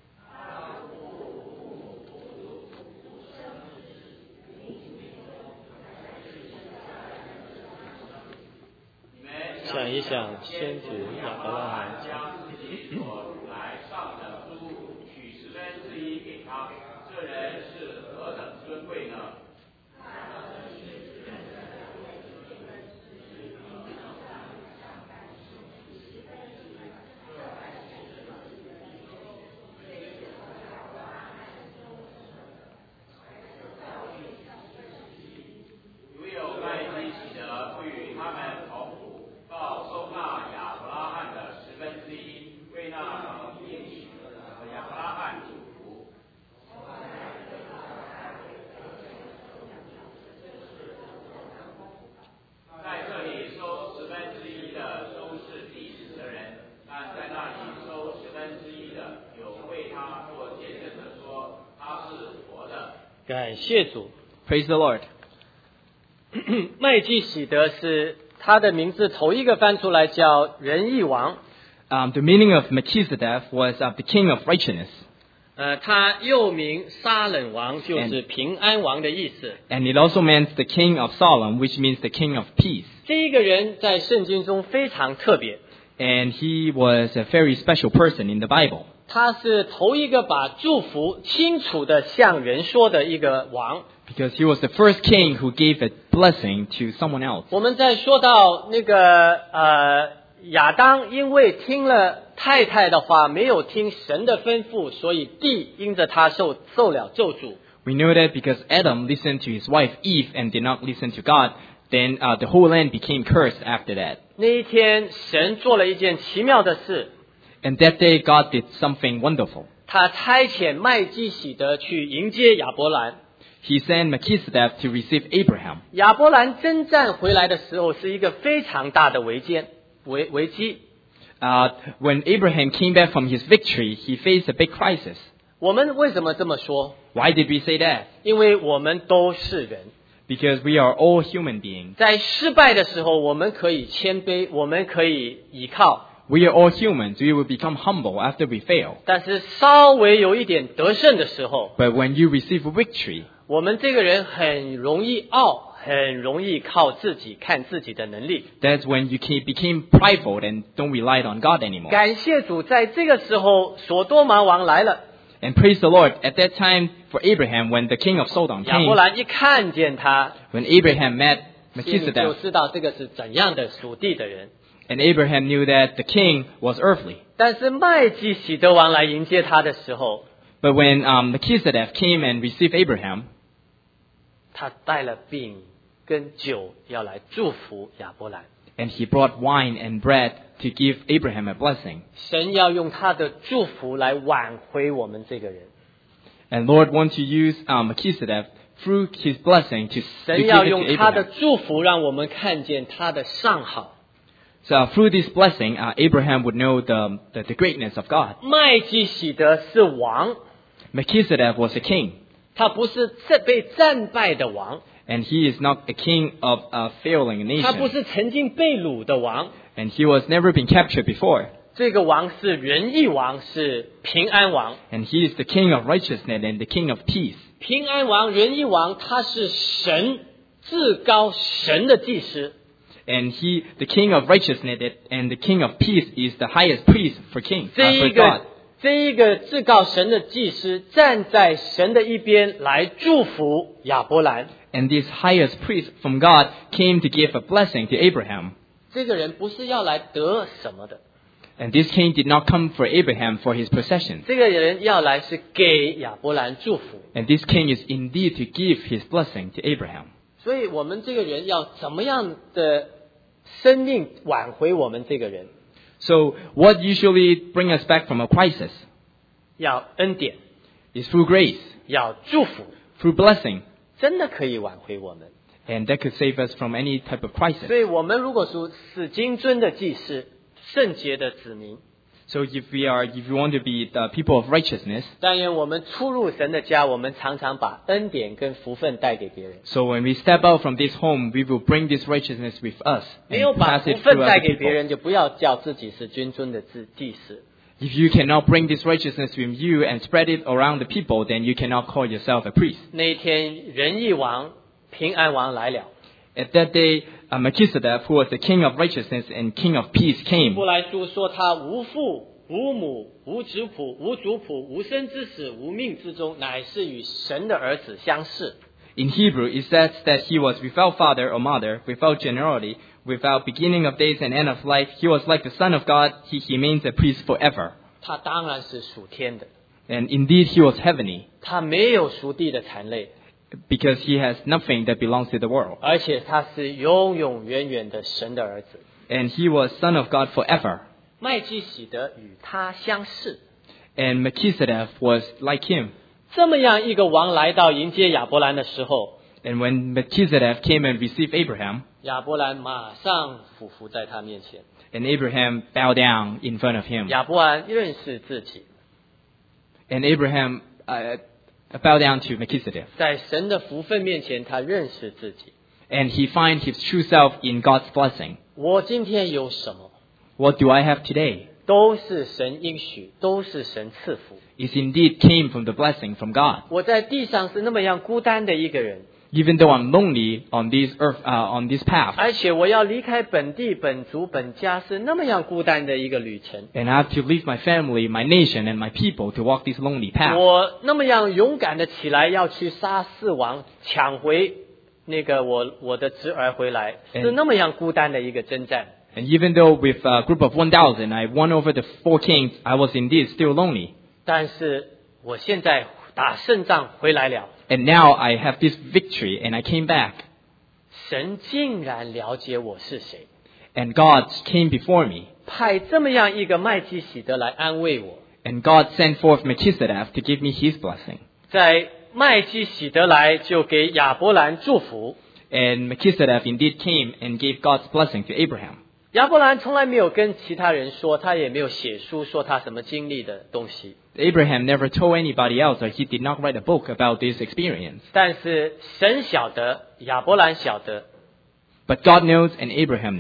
[SPEAKER 1] 想一想，先祖亚伯拉罕
[SPEAKER 3] 将自己所来上的书取十分之一给他，这人是何等尊贵呢？如有麦基洗德不与他们同谱，到收纳亚伯拉罕的十分之一，为那蒙应许和亚伯拉罕祝福。在这里收十分之一的都是必死的人，但在那里收十分之一的，有为他做见证的说他是活的。
[SPEAKER 1] 感谢主。
[SPEAKER 2] Praise the Lord.
[SPEAKER 1] 麦基洗德是他的名字头一个翻出来叫仁义王。
[SPEAKER 2] Um, the meaning of Melchizedek was uh, the king of righteousness.
[SPEAKER 1] 呃，他又名撒冷王，就是平安王的意思。
[SPEAKER 2] And it also meant the king of Solomon, which means the king of peace.
[SPEAKER 1] 这一个人在圣经中非常特别。
[SPEAKER 2] And he was a very special person in the Bible.
[SPEAKER 1] 他是头一个把祝福清楚的向人说的一个王。
[SPEAKER 2] Because he was the first king who gave a blessing to someone else.
[SPEAKER 1] 我们在说到那个呃亚当，因为听了太太的话，没有听神的吩咐，所以地因着他受受了咒诅。
[SPEAKER 2] We know that because Adam listened to his wife Eve and did not listen to God, then uh, the whole land became cursed after that.
[SPEAKER 1] 那一天，神做了一件奇妙的事。
[SPEAKER 2] And that day God did something wonderful.
[SPEAKER 1] 他差遣麦基洗德去迎接亚伯兰。
[SPEAKER 2] He sent Melchizedek to receive Abraham.
[SPEAKER 1] 亚伯兰征战回来的时候，是一个非常大的危艰危危机。
[SPEAKER 2] Uh, when Abraham came back from his victory, he faced a big crisis.
[SPEAKER 1] 我们为什么这么说？
[SPEAKER 2] Why did we say that?
[SPEAKER 1] 因为我们都是人。
[SPEAKER 2] Because we are all human beings.
[SPEAKER 1] 在失败的时候，我们可以谦卑，我们可以倚靠。
[SPEAKER 2] We are all humans. We will become humble after we fail.
[SPEAKER 1] 但是稍微有一点得胜的时候，
[SPEAKER 2] But when you receive victory,
[SPEAKER 1] 我们这个人很容易傲，很容易靠自己看自己的能力。
[SPEAKER 2] that's when you can- became prideful and don't rely on God anymore.
[SPEAKER 1] 感谢主，在这个时候，所多玛王来了，
[SPEAKER 2] And praise the Lord, at that time for Abraham, when the king of Sodom
[SPEAKER 1] 亚伯
[SPEAKER 2] came,
[SPEAKER 1] 兰一看见他，
[SPEAKER 2] when Abraham met
[SPEAKER 1] 心里就
[SPEAKER 2] Melchizedek,
[SPEAKER 1] 知道这个是怎样的属地的人。
[SPEAKER 2] and Abraham knew that the king was earthly.
[SPEAKER 1] 但是麦基洗德王来迎接他的时候，
[SPEAKER 2] But when um, Melchizedek came and received Abraham,
[SPEAKER 1] 他带了饼跟酒要来祝福亚伯兰。
[SPEAKER 2] and he brought wine and bread to give Abraham a blessing.
[SPEAKER 1] 神要用他的祝福来挽回我们这个人，
[SPEAKER 2] And Lord wants to use um, Melchizedek through his blessing to, to
[SPEAKER 1] 神
[SPEAKER 2] give
[SPEAKER 1] 要
[SPEAKER 2] it
[SPEAKER 1] 用
[SPEAKER 2] to
[SPEAKER 1] 他的
[SPEAKER 2] Abraham.
[SPEAKER 1] 祝福让我们看见他的上好。
[SPEAKER 2] So uh, through this blessing, uh, Abraham would know the, the, the greatness of God.
[SPEAKER 1] 麦基洗德是王，
[SPEAKER 2] Melchizedek was a king,
[SPEAKER 1] 他不是这被战败的王，
[SPEAKER 2] and he is not a king of a failing
[SPEAKER 1] 他不
[SPEAKER 2] nation,
[SPEAKER 1] 是曾经被掳的王，
[SPEAKER 2] and he was never been captured before.
[SPEAKER 1] 这个王是仁义王，是平安王。
[SPEAKER 2] And he is the king of righteousness and the king of peace.
[SPEAKER 1] 平安王、仁义王，他是神至高神的祭司。
[SPEAKER 2] And he, the king of righteousness and the king of peace, is the highest priest for king,
[SPEAKER 1] 这
[SPEAKER 2] uh,
[SPEAKER 1] 一
[SPEAKER 2] for
[SPEAKER 1] 个
[SPEAKER 2] God.
[SPEAKER 1] 这一个至高神的祭司站在神的一边来祝福亚伯兰。
[SPEAKER 2] And this highest priest from God came to give a blessing to Abraham.
[SPEAKER 1] 这个人不是要来得什么的，
[SPEAKER 2] And this king did not come for Abraham for his possessions.
[SPEAKER 1] 这个人要来是给亚伯兰祝福。
[SPEAKER 2] And this king is indeed to give his blessing to Abraham.
[SPEAKER 1] 所以我们这个人要怎么样的生命挽回我们这个人？
[SPEAKER 2] So what usually brings us back from a crisis
[SPEAKER 1] 要恩典，
[SPEAKER 2] is through grace,
[SPEAKER 1] 要祝福，
[SPEAKER 2] through blessing.
[SPEAKER 1] 真的可以挽回我们。
[SPEAKER 2] And that could save us from any type of
[SPEAKER 1] 所
[SPEAKER 2] crisis.
[SPEAKER 1] 以我们如果属是金尊的祭司，圣洁的子民，
[SPEAKER 2] So if we are, if we want to be the people of righteousness,
[SPEAKER 1] 但愿我们出入神的家，我们常常把恩典跟福分带给别人。
[SPEAKER 2] so when we step out from this home, we will bring this righteousness with us
[SPEAKER 1] 没有
[SPEAKER 2] and
[SPEAKER 1] 把
[SPEAKER 2] pass
[SPEAKER 1] 福
[SPEAKER 2] it
[SPEAKER 1] 分
[SPEAKER 2] through
[SPEAKER 1] 带
[SPEAKER 2] other
[SPEAKER 1] 给别
[SPEAKER 2] people.
[SPEAKER 1] 人，就不要叫自己是君尊的祭祭司。
[SPEAKER 2] If you cannot bring this righteousness with you and spread it around the people, then you cannot call yourself a priest.
[SPEAKER 1] 那一天，仁义王、平安王来了。
[SPEAKER 2] At that day, uh, Melchizedek, who was the king of righteousness and king of peace, came.
[SPEAKER 1] 布来书说他无父无母无子谱无族谱无生之始无命之中，乃是与神的儿子相似。
[SPEAKER 2] In Hebrew, it says that he was without father or mother, without generality, without beginning of days and end of life. He was like the Son of God. He, he remains a priest forever.
[SPEAKER 1] 他当然是属天的，
[SPEAKER 2] And indeed, he was heavenly,
[SPEAKER 1] 他没有属地的残类，
[SPEAKER 2] because he has nothing that belongs to the world.
[SPEAKER 1] 而且他是永永远远的神的儿子。
[SPEAKER 2] And he was Son of God forever.
[SPEAKER 1] 麦基洗德与他相似。
[SPEAKER 2] And Melchizedek was like him.
[SPEAKER 1] 这么样一个王来到迎接亚伯兰的时候，
[SPEAKER 2] And when Melchizedek came and received Abraham,
[SPEAKER 1] 亚伯兰马上俯伏在他面前。
[SPEAKER 2] and Abraham bowed down in front of him.
[SPEAKER 1] 亚伯兰认识自己，
[SPEAKER 2] And Abraham uh, bowed down to Melchizedek.
[SPEAKER 1] 在神的福分面前，他认识自己。
[SPEAKER 2] And he finds his true self in God's blessing.
[SPEAKER 1] 我今天有什么，
[SPEAKER 2] What do I have today?
[SPEAKER 1] 都是神应许，都是神赐福。
[SPEAKER 2] It indeed came from the blessing from God.
[SPEAKER 1] 我在地上是那么样孤单的一个人，
[SPEAKER 2] Even though I'm lonely on this earth, uh, on this path,
[SPEAKER 1] 而且我要离开本地、本族、本家，是那么样孤单的一个旅程。
[SPEAKER 2] and I have to leave my family, my nation, and my people to walk this lonely path.
[SPEAKER 1] 我那么样勇敢的起来，要去杀四王，抢回那个我我的侄儿回来，是那么样孤单的一个征战。
[SPEAKER 2] And even though with a group of one thousand, I won over the four kings, I was indeed still lonely.
[SPEAKER 1] 但是我现在打胜仗回来了，
[SPEAKER 2] And now I have this victory, and I came back.
[SPEAKER 1] 神竟然了解我是谁，
[SPEAKER 2] And God came before me.
[SPEAKER 1] 派这么样一个麦基洗德来安慰我。
[SPEAKER 2] And God sent forth Melchizedek to give me his blessing.
[SPEAKER 1] 在麦基洗德来就给亚伯兰祝福。
[SPEAKER 2] And Melchizedek indeed came and gave God's blessing to Abraham.
[SPEAKER 1] 亚伯兰从来没有跟其他人说，他也没有写书说他什么经历的东西。
[SPEAKER 2] Abraham never told anybody else, or he did not write a book about this experience.
[SPEAKER 1] 但是神晓得，亚伯兰晓得，
[SPEAKER 2] But God knows and Abraham knows.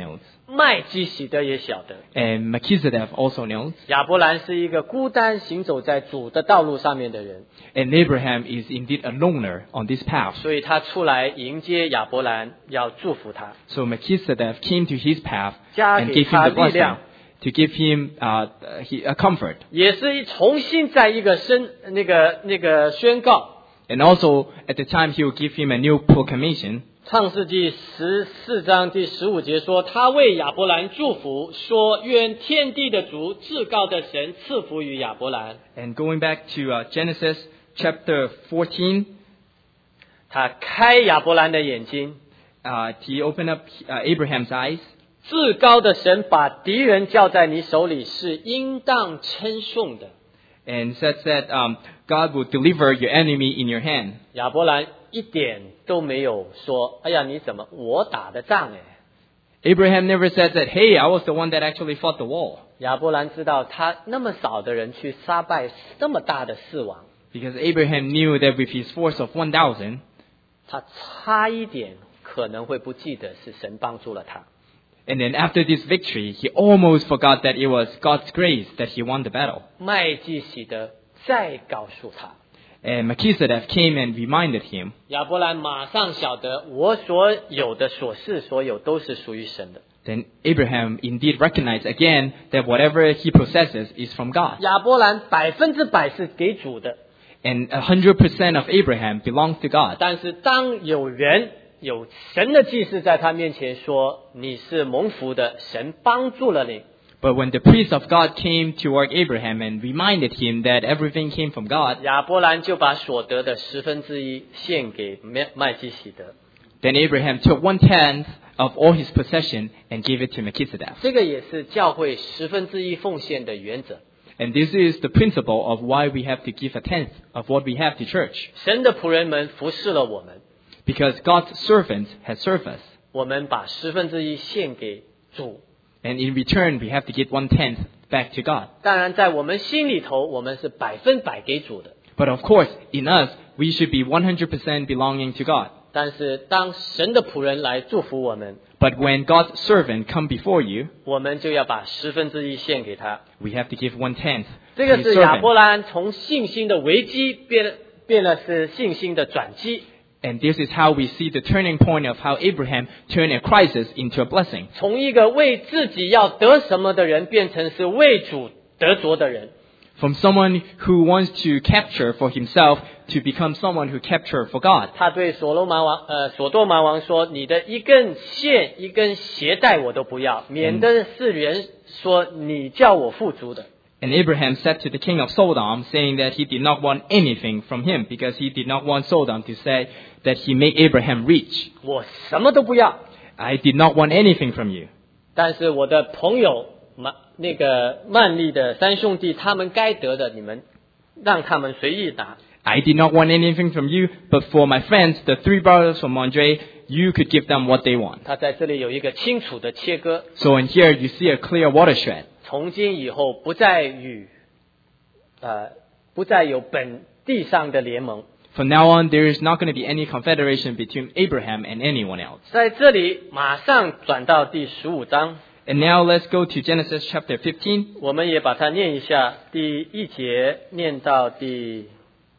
[SPEAKER 1] 麦基洗德也晓得，
[SPEAKER 2] And Melchizedek also knows.
[SPEAKER 1] 亚伯兰是一个孤单行走在主的道路上面的人，
[SPEAKER 2] And Abraham is indeed a loner on this path.
[SPEAKER 1] 所以他出来迎接亚伯兰，要祝福他，
[SPEAKER 2] So Melchizedek came to his path
[SPEAKER 1] 加
[SPEAKER 2] and
[SPEAKER 1] 给
[SPEAKER 2] gave
[SPEAKER 1] 他
[SPEAKER 2] him the
[SPEAKER 1] 力量，
[SPEAKER 2] blessing to give him uh, he, a comfort.
[SPEAKER 1] 也是一重新在一个宣那个那个宣告。
[SPEAKER 2] And also at the time he will give him a new proclamation.
[SPEAKER 1] 创世纪十四章第十五节说，他为亚伯兰祝福，说愿天地的主至高的神赐福于亚伯兰。
[SPEAKER 2] And going back to uh, Genesis chapter fourteen,
[SPEAKER 1] 他开亚伯兰的眼睛，
[SPEAKER 2] uh, he opened up uh, Abraham's eyes.
[SPEAKER 1] 至高的神把敌人交在你手里是应当称颂的。
[SPEAKER 2] And says that um, God will deliver your enemy in your hand.
[SPEAKER 1] 亚伯兰一点都没有说，哎呀，你怎么我打的仗哎？
[SPEAKER 2] Abraham never said that, hey, I was the one that actually fought the war.
[SPEAKER 1] 亚伯兰知道他那么少的人去杀败那么大的四王，
[SPEAKER 2] Because Abraham knew that with his force of one thousand,
[SPEAKER 1] 他差一点可能会不记得是神帮助了他。
[SPEAKER 2] and then after this victory, he almost forgot that it was God's grace that he won the battle.
[SPEAKER 1] 麦基洗德再告诉他，
[SPEAKER 2] And Melchizedek came and reminded him.
[SPEAKER 1] 亚伯兰马上晓得，我所有的所事所有都是属于神的。
[SPEAKER 2] Then Abraham indeed recognized again that whatever he possesses is from God.
[SPEAKER 1] 亚伯兰百分之百是给主的，
[SPEAKER 2] And a hundred percent of Abraham belongs to God.
[SPEAKER 1] 但是当有人有神的祭司在他面前说你是蒙福的，神帮助了你，
[SPEAKER 2] But when the priest of God came toward Abraham and reminded him that everything came from God,
[SPEAKER 1] 亚伯兰就把所得的十分之一献给麦麦基洗德。
[SPEAKER 2] then Abraham took one tenth of all his possession and gave it to Melchizedek.
[SPEAKER 1] 这个也是教会十分之一奉献的原则。
[SPEAKER 2] And this is the principle of why we have to give a tenth of what we have to church.
[SPEAKER 1] 神的仆人们服侍了我们，
[SPEAKER 2] Because God's servants has served us.
[SPEAKER 1] 我们把十分之一献给主。
[SPEAKER 2] And in return, we have to give one tenth back to God.
[SPEAKER 1] 当然在我们心里头，我们是百分百给主的。
[SPEAKER 2] But of course, in us, we should be one hundred percent belonging to God.
[SPEAKER 1] 但是当神的仆人来祝福我们，
[SPEAKER 2] But when God's servant come before you,
[SPEAKER 1] 我们就要把十分之一献给他。
[SPEAKER 2] we have to give one tenth
[SPEAKER 1] 这
[SPEAKER 2] to
[SPEAKER 1] 个
[SPEAKER 2] his
[SPEAKER 1] 是亚伯
[SPEAKER 2] servant.
[SPEAKER 1] 兰从信心的危机变变了是信心的转机，
[SPEAKER 2] And this is how we see the turning point of how Abraham turned a crisis into a blessing.
[SPEAKER 1] 从一个为自己要得什么的人，变成是为主得着的人。
[SPEAKER 2] From someone who wants to capture for himself to become someone who capture for God.
[SPEAKER 1] 他对所罗门王呃所多玛王说：“你的一根线一根鞋带我都不要，免得是人说你叫我富足的。”
[SPEAKER 2] And Abraham said to the king of Sodom, saying that he did not want anything from him, because he did not want Sodom to say that he made Abraham rich.
[SPEAKER 1] 我什么都不要，
[SPEAKER 2] I did not want anything from you.
[SPEAKER 1] 但是我的朋友曼那个曼利的三兄弟，他们该得的，你们让他们随意拿。
[SPEAKER 2] I did not want anything from you, but for my friends, the three brothers from Andre, you could give them what they want.
[SPEAKER 1] 他在这里有一个清楚的切割，
[SPEAKER 2] So in here, you see a clear watershed.
[SPEAKER 1] 从今以后不再与呃不再有本地上的联盟。
[SPEAKER 2] From now on, there is not going to be any confederation between Abraham and anyone else.
[SPEAKER 1] 在这里马上转到第十五章，
[SPEAKER 2] And now let's go to Genesis chapter fifteen.
[SPEAKER 1] 我们也把它念一下，第一节念到第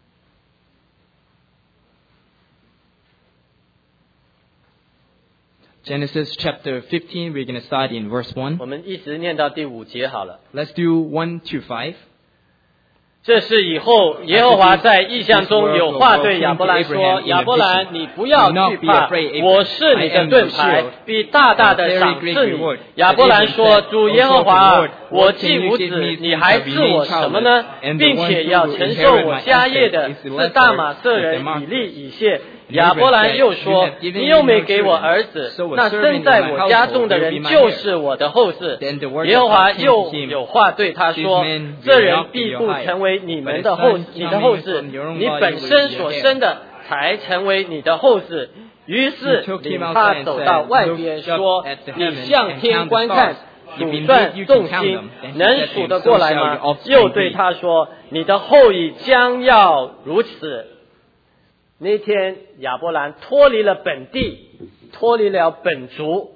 [SPEAKER 2] Genesis chapter fifteen, we're going to start in verse one.
[SPEAKER 1] 我们一直念到第五节好了。
[SPEAKER 2] Let's do one to five.
[SPEAKER 1] 这是以后耶和华在异象中有话对亚伯兰说：亚伯兰，你不要惧怕，我是你的盾牌，必大大的赏赐你。亚伯兰说：主耶和华，我既无子，你还赐我什么呢？并且要承受我家业的是大马色人以利以谢。亚伯兰又说：你又没给我儿子，那生在我家中的人就是我的后嗣。耶和华又有话对他说：这人必不成为你们的后你的后嗣，你本身所生的才成为你的后嗣。于是领他走到外边，说：你向天观看，数算众星，能数得过来吗？又对他说：你的后裔将要如此。那天亚伯兰脱离了本地，脱离了本族，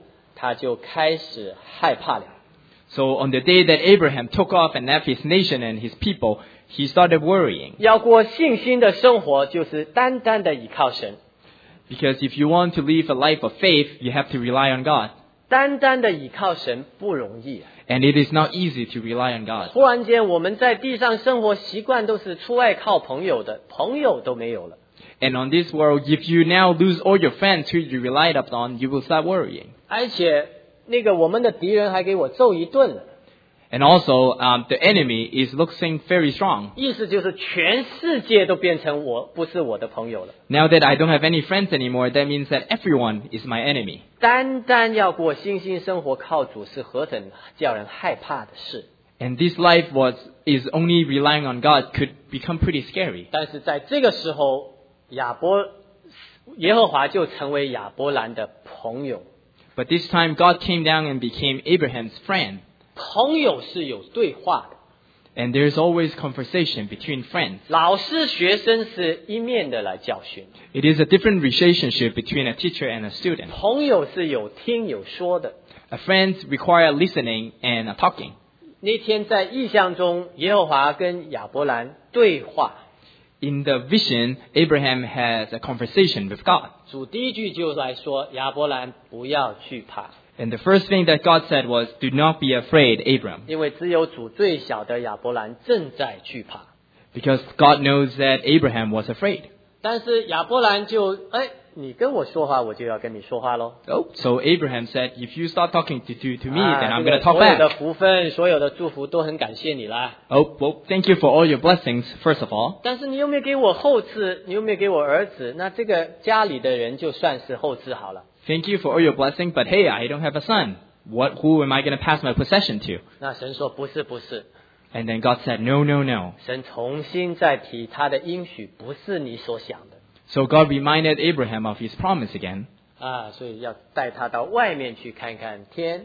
[SPEAKER 1] 他就开始害怕了。
[SPEAKER 2] So on the day that Abraham took off and left his nation and his people, he started worrying.
[SPEAKER 1] 要过信心的生活，就是单单的倚靠神。
[SPEAKER 2] Because if you want to live a life of faith, you have to rely on God.
[SPEAKER 1] 单单的倚靠神不容易。
[SPEAKER 2] And it is not easy to rely on God.
[SPEAKER 1] 忽然间，我们在地上生活习惯都是出外靠朋友的，朋友都没有了。
[SPEAKER 2] And on this world, if you now lose all your friends who you relied upon, you will start worrying.
[SPEAKER 1] 而且，那个我们的敌人还给我揍一顿了。
[SPEAKER 2] And also, um, the enemy is looking very strong.
[SPEAKER 1] 意思就是全世界都变成我不是我的朋友了。
[SPEAKER 2] Now that I don't have any friends anymore, that means that everyone is my enemy.
[SPEAKER 1] 单单要过信心生活，靠主是何等叫人害怕的事。
[SPEAKER 2] And this life was is only relying on God could become pretty scary.
[SPEAKER 1] 但是在这个时候，亚伯耶和华就成为亚伯兰的朋友。
[SPEAKER 2] But this time, God came down and became Abraham's friend.
[SPEAKER 1] 朋友是有对话的。
[SPEAKER 2] And there's always conversation between friends.
[SPEAKER 1] 老师学生是一面的来教训。
[SPEAKER 2] It is a different relationship between a teacher and a student.
[SPEAKER 1] 朋友是有听有说的。
[SPEAKER 2] A friend require listening and a talking.
[SPEAKER 1] 那天在异象中，耶和华跟亚伯兰对话。
[SPEAKER 2] In the vision, Abraham has a conversation with God.
[SPEAKER 1] 主第一句就来说：“亚伯兰，不要惧怕。”
[SPEAKER 2] And the first thing that God said was, "Do not be afraid, Abram."
[SPEAKER 1] 因为只有主最小的亚伯兰正在惧怕。
[SPEAKER 2] Because God knows that Abraham was afraid.
[SPEAKER 1] 但是亚伯兰就哎，你跟我说话，我就要跟你说话喽。
[SPEAKER 2] Oh, so Abraham said, "If you start talking to to, to me,
[SPEAKER 1] 啊
[SPEAKER 2] then I'm
[SPEAKER 1] 这
[SPEAKER 2] going
[SPEAKER 1] 个
[SPEAKER 2] to talk
[SPEAKER 1] 所有的
[SPEAKER 2] back."
[SPEAKER 1] 福分，所有的祝福都很感谢你啦。
[SPEAKER 2] Oh, well, thank you for all your blessings, first of all.
[SPEAKER 1] 但是你有没有给我后嗣？你有没有给我儿子？那这个家里的人就算是后嗣好了。
[SPEAKER 2] Thank you for all your blessings, but hey, I don't have a son. What, who am I going to pass my possession to?
[SPEAKER 1] 那神说不是不是，
[SPEAKER 2] And then God said, "No, no, no."
[SPEAKER 1] 神重新再提他的应许，不是你所想的
[SPEAKER 2] So God reminded Abraham of his promise again.
[SPEAKER 1] 啊，所以要带他到外面去看看天。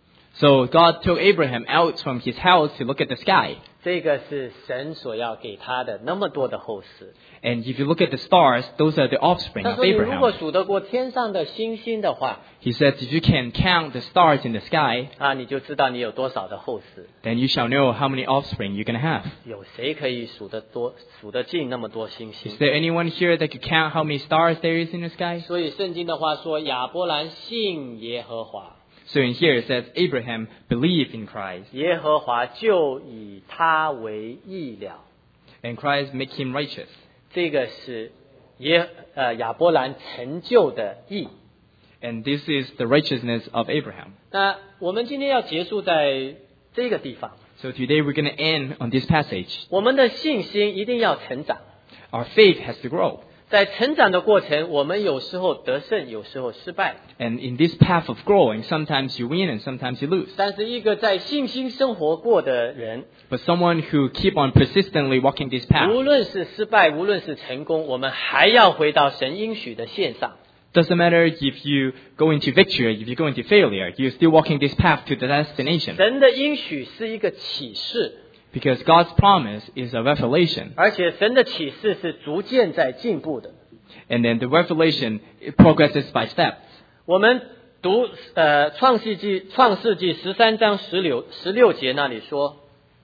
[SPEAKER 2] So God took Abraham out from his house to look at the sky.
[SPEAKER 1] 这个是神所要给他的那么多的后嗣。
[SPEAKER 2] And if you look at the stars, those are the offspring
[SPEAKER 1] 他
[SPEAKER 2] of
[SPEAKER 1] 说你如果
[SPEAKER 2] Abraham.
[SPEAKER 1] 数得过天上的星星的话，
[SPEAKER 2] He says, if you can count the stars in the sky,
[SPEAKER 1] 啊，你就知道你有多少的后嗣。
[SPEAKER 2] then you shall know how many offspring you're going to have.
[SPEAKER 1] 有谁可以数得多、数得尽那么多星
[SPEAKER 2] Is
[SPEAKER 1] 星？
[SPEAKER 2] there anyone here that could count how many stars there is in the sky?
[SPEAKER 1] 所以圣经的话说，亚伯兰信耶和华，
[SPEAKER 2] So in here it says, Abraham believed in Christ,
[SPEAKER 1] 耶和华就以他为义了。
[SPEAKER 2] and Christ make him righteous.
[SPEAKER 1] 这个是耶呃亚伯兰成就的义。
[SPEAKER 2] And this is the righteousness of Abraham.
[SPEAKER 1] 那我们今天要结束在这个地方，
[SPEAKER 2] So today we're going to end on this passage.
[SPEAKER 1] 我们的信心一定要成长。
[SPEAKER 2] Our faith has to grow.
[SPEAKER 1] 在成长的过程，我们有时候得胜，有时候失败。
[SPEAKER 2] And in this path of growing, sometimes you win and sometimes you lose.
[SPEAKER 1] 但是一个在信心生活过的人，
[SPEAKER 2] But someone who keep on persistently walking this
[SPEAKER 1] 无
[SPEAKER 2] path,
[SPEAKER 1] 论是失败，无论是成功，我们还要回到神应许的线上。
[SPEAKER 2] doesn't matter if you go into victory, if you go into failure, you're still walking this path to the destination.
[SPEAKER 1] 神的应许是一个启示，
[SPEAKER 2] Because God's promise is a revelation.
[SPEAKER 1] 而且神的启示是逐渐在进步的。
[SPEAKER 2] And then the revelation, it progresses by steps.
[SPEAKER 1] 我们读呃创世纪创世纪十三章十六十六节那里说，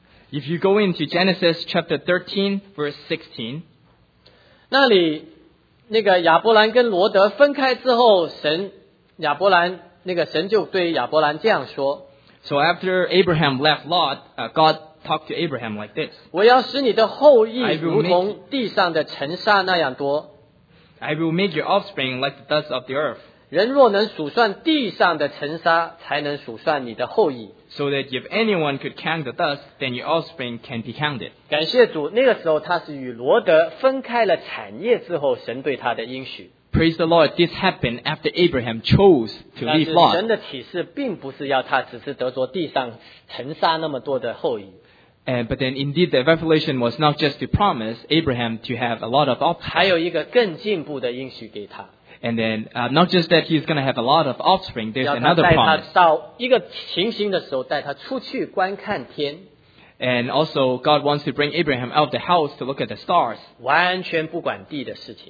[SPEAKER 2] If you go into Genesis chapter thirteen, verse sixteen,
[SPEAKER 1] 那里那个亚伯兰跟罗德分开之后，神亚伯兰那个神就对亚伯兰这样说：
[SPEAKER 2] so after Abraham left Lot, uh, God talked to Abraham like this.
[SPEAKER 1] 我要使你的后裔
[SPEAKER 2] I will
[SPEAKER 1] 如同地上的尘沙那样多。
[SPEAKER 2] I will make your offspring like the dust of the earth,
[SPEAKER 1] 人若能数算地上的尘沙，才能数算你的后裔。
[SPEAKER 2] so that if anyone could count the dust, then your offspring can be counted.
[SPEAKER 1] 感谢主，那个时候他是与罗德分开了产业之后，神对他的应许。
[SPEAKER 2] Praise the Lord, this happened after Abraham chose to
[SPEAKER 1] 但
[SPEAKER 2] leave
[SPEAKER 1] 是
[SPEAKER 2] Lot.
[SPEAKER 1] 神的启示并不是要他只是得着地上尘沙那么多的后裔，
[SPEAKER 2] Uh, but then indeed the revelation was not just to promise Abraham to have a lot of
[SPEAKER 1] 还
[SPEAKER 2] offspring.
[SPEAKER 1] 有一个更进步的应许给他，
[SPEAKER 2] And then uh, not just that he's going to have a lot of offspring, there's
[SPEAKER 1] 要他
[SPEAKER 2] another
[SPEAKER 1] 带他
[SPEAKER 2] promise.
[SPEAKER 1] 到一个情形的时候，带他出去观看天，
[SPEAKER 2] And also God wants to bring Abraham out of the house to look at the stars.
[SPEAKER 1] 完全不管地的事情。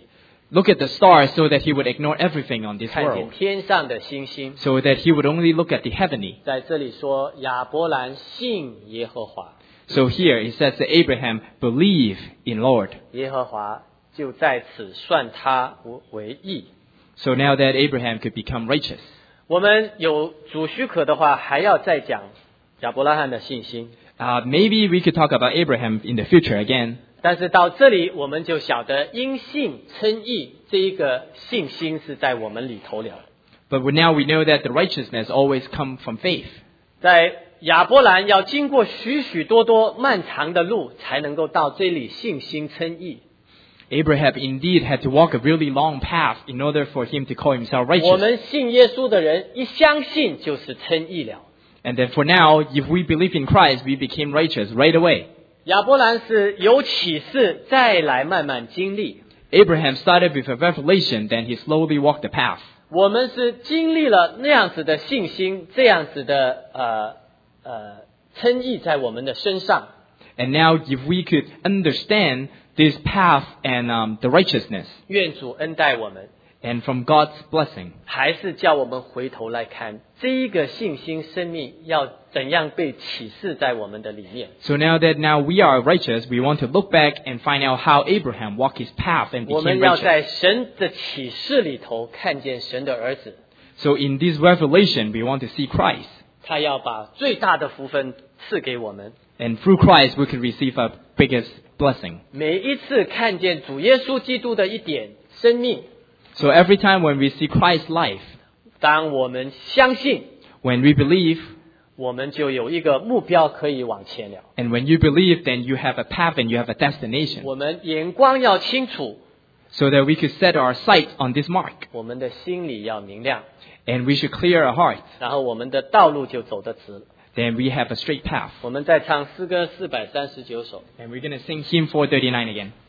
[SPEAKER 2] look at the stars so that he would ignore everything on this
[SPEAKER 1] 看见
[SPEAKER 2] world,
[SPEAKER 1] 天上的星星。
[SPEAKER 2] so that he would only look at the heavenly.
[SPEAKER 1] 在这里说亚伯兰信耶和华，
[SPEAKER 2] So here it says that Abraham believed in Lord.
[SPEAKER 1] 耶和华就在此算他为义。
[SPEAKER 2] So now that Abraham could become righteous.
[SPEAKER 1] 我们有主许可的话，还要再讲亚伯拉罕的信心。
[SPEAKER 2] Uh, maybe we could talk about Abraham in the future again.
[SPEAKER 1] 但是到这里，我们就晓得因信称义这一个信心是在我们里头了。
[SPEAKER 2] But now we know that the righteousness always comes from faith.
[SPEAKER 1] 在亚伯兰要经过许许多多漫长的路，才能够到这里信心称义。
[SPEAKER 2] Abraham indeed had to walk a really long path in order for him to call himself
[SPEAKER 1] 我
[SPEAKER 2] righteous.
[SPEAKER 1] 们信耶稣的人一相信就是称义了。
[SPEAKER 2] And then for now, if we believe in Christ, we became righteous right away.
[SPEAKER 1] 亚伯兰是有启示，再来慢慢经历。
[SPEAKER 2] Abraham started with a revelation, then he slowly walked the path.
[SPEAKER 1] 我们是经历了那样子的信心，这样子的呃呃称义在我们的身上。
[SPEAKER 2] And now if we could understand this path and um, the righteousness,
[SPEAKER 1] 愿主恩待我们，
[SPEAKER 2] and from God's blessing,
[SPEAKER 1] 还是叫我们回头来看这一个信心生命要怎样被启示在我们的里面。
[SPEAKER 2] so now that now we are righteous, we want to look back and find out how Abraham walked his path and
[SPEAKER 1] 我们
[SPEAKER 2] became
[SPEAKER 1] 要在
[SPEAKER 2] righteous.
[SPEAKER 1] 神的启示里头看见神的儿子，
[SPEAKER 2] So in this revelation, we want to see Christ.
[SPEAKER 1] 他要把最大的福分赐给我们。
[SPEAKER 2] And through Christ, we can receive our biggest blessing.
[SPEAKER 1] 每一次看见主耶稣基督的一点生命，
[SPEAKER 2] So every time when we see Christ's life,
[SPEAKER 1] 当我们相信，
[SPEAKER 2] when we believe,
[SPEAKER 1] 我们就有一个目标可以往前了。
[SPEAKER 2] and when you believe, then you have a path and you have a destination.
[SPEAKER 1] 我们眼光要清楚，
[SPEAKER 2] So that we could set our sight on this mark.
[SPEAKER 1] 我们的心里要明亮，
[SPEAKER 2] And we should clear our heart.
[SPEAKER 1] 然后我们的道路就走得直了。
[SPEAKER 2] Then we have a straight path.
[SPEAKER 1] 我们再唱诗歌四百三十九首。
[SPEAKER 2] And we're going to sing hymn four thirty-nine again.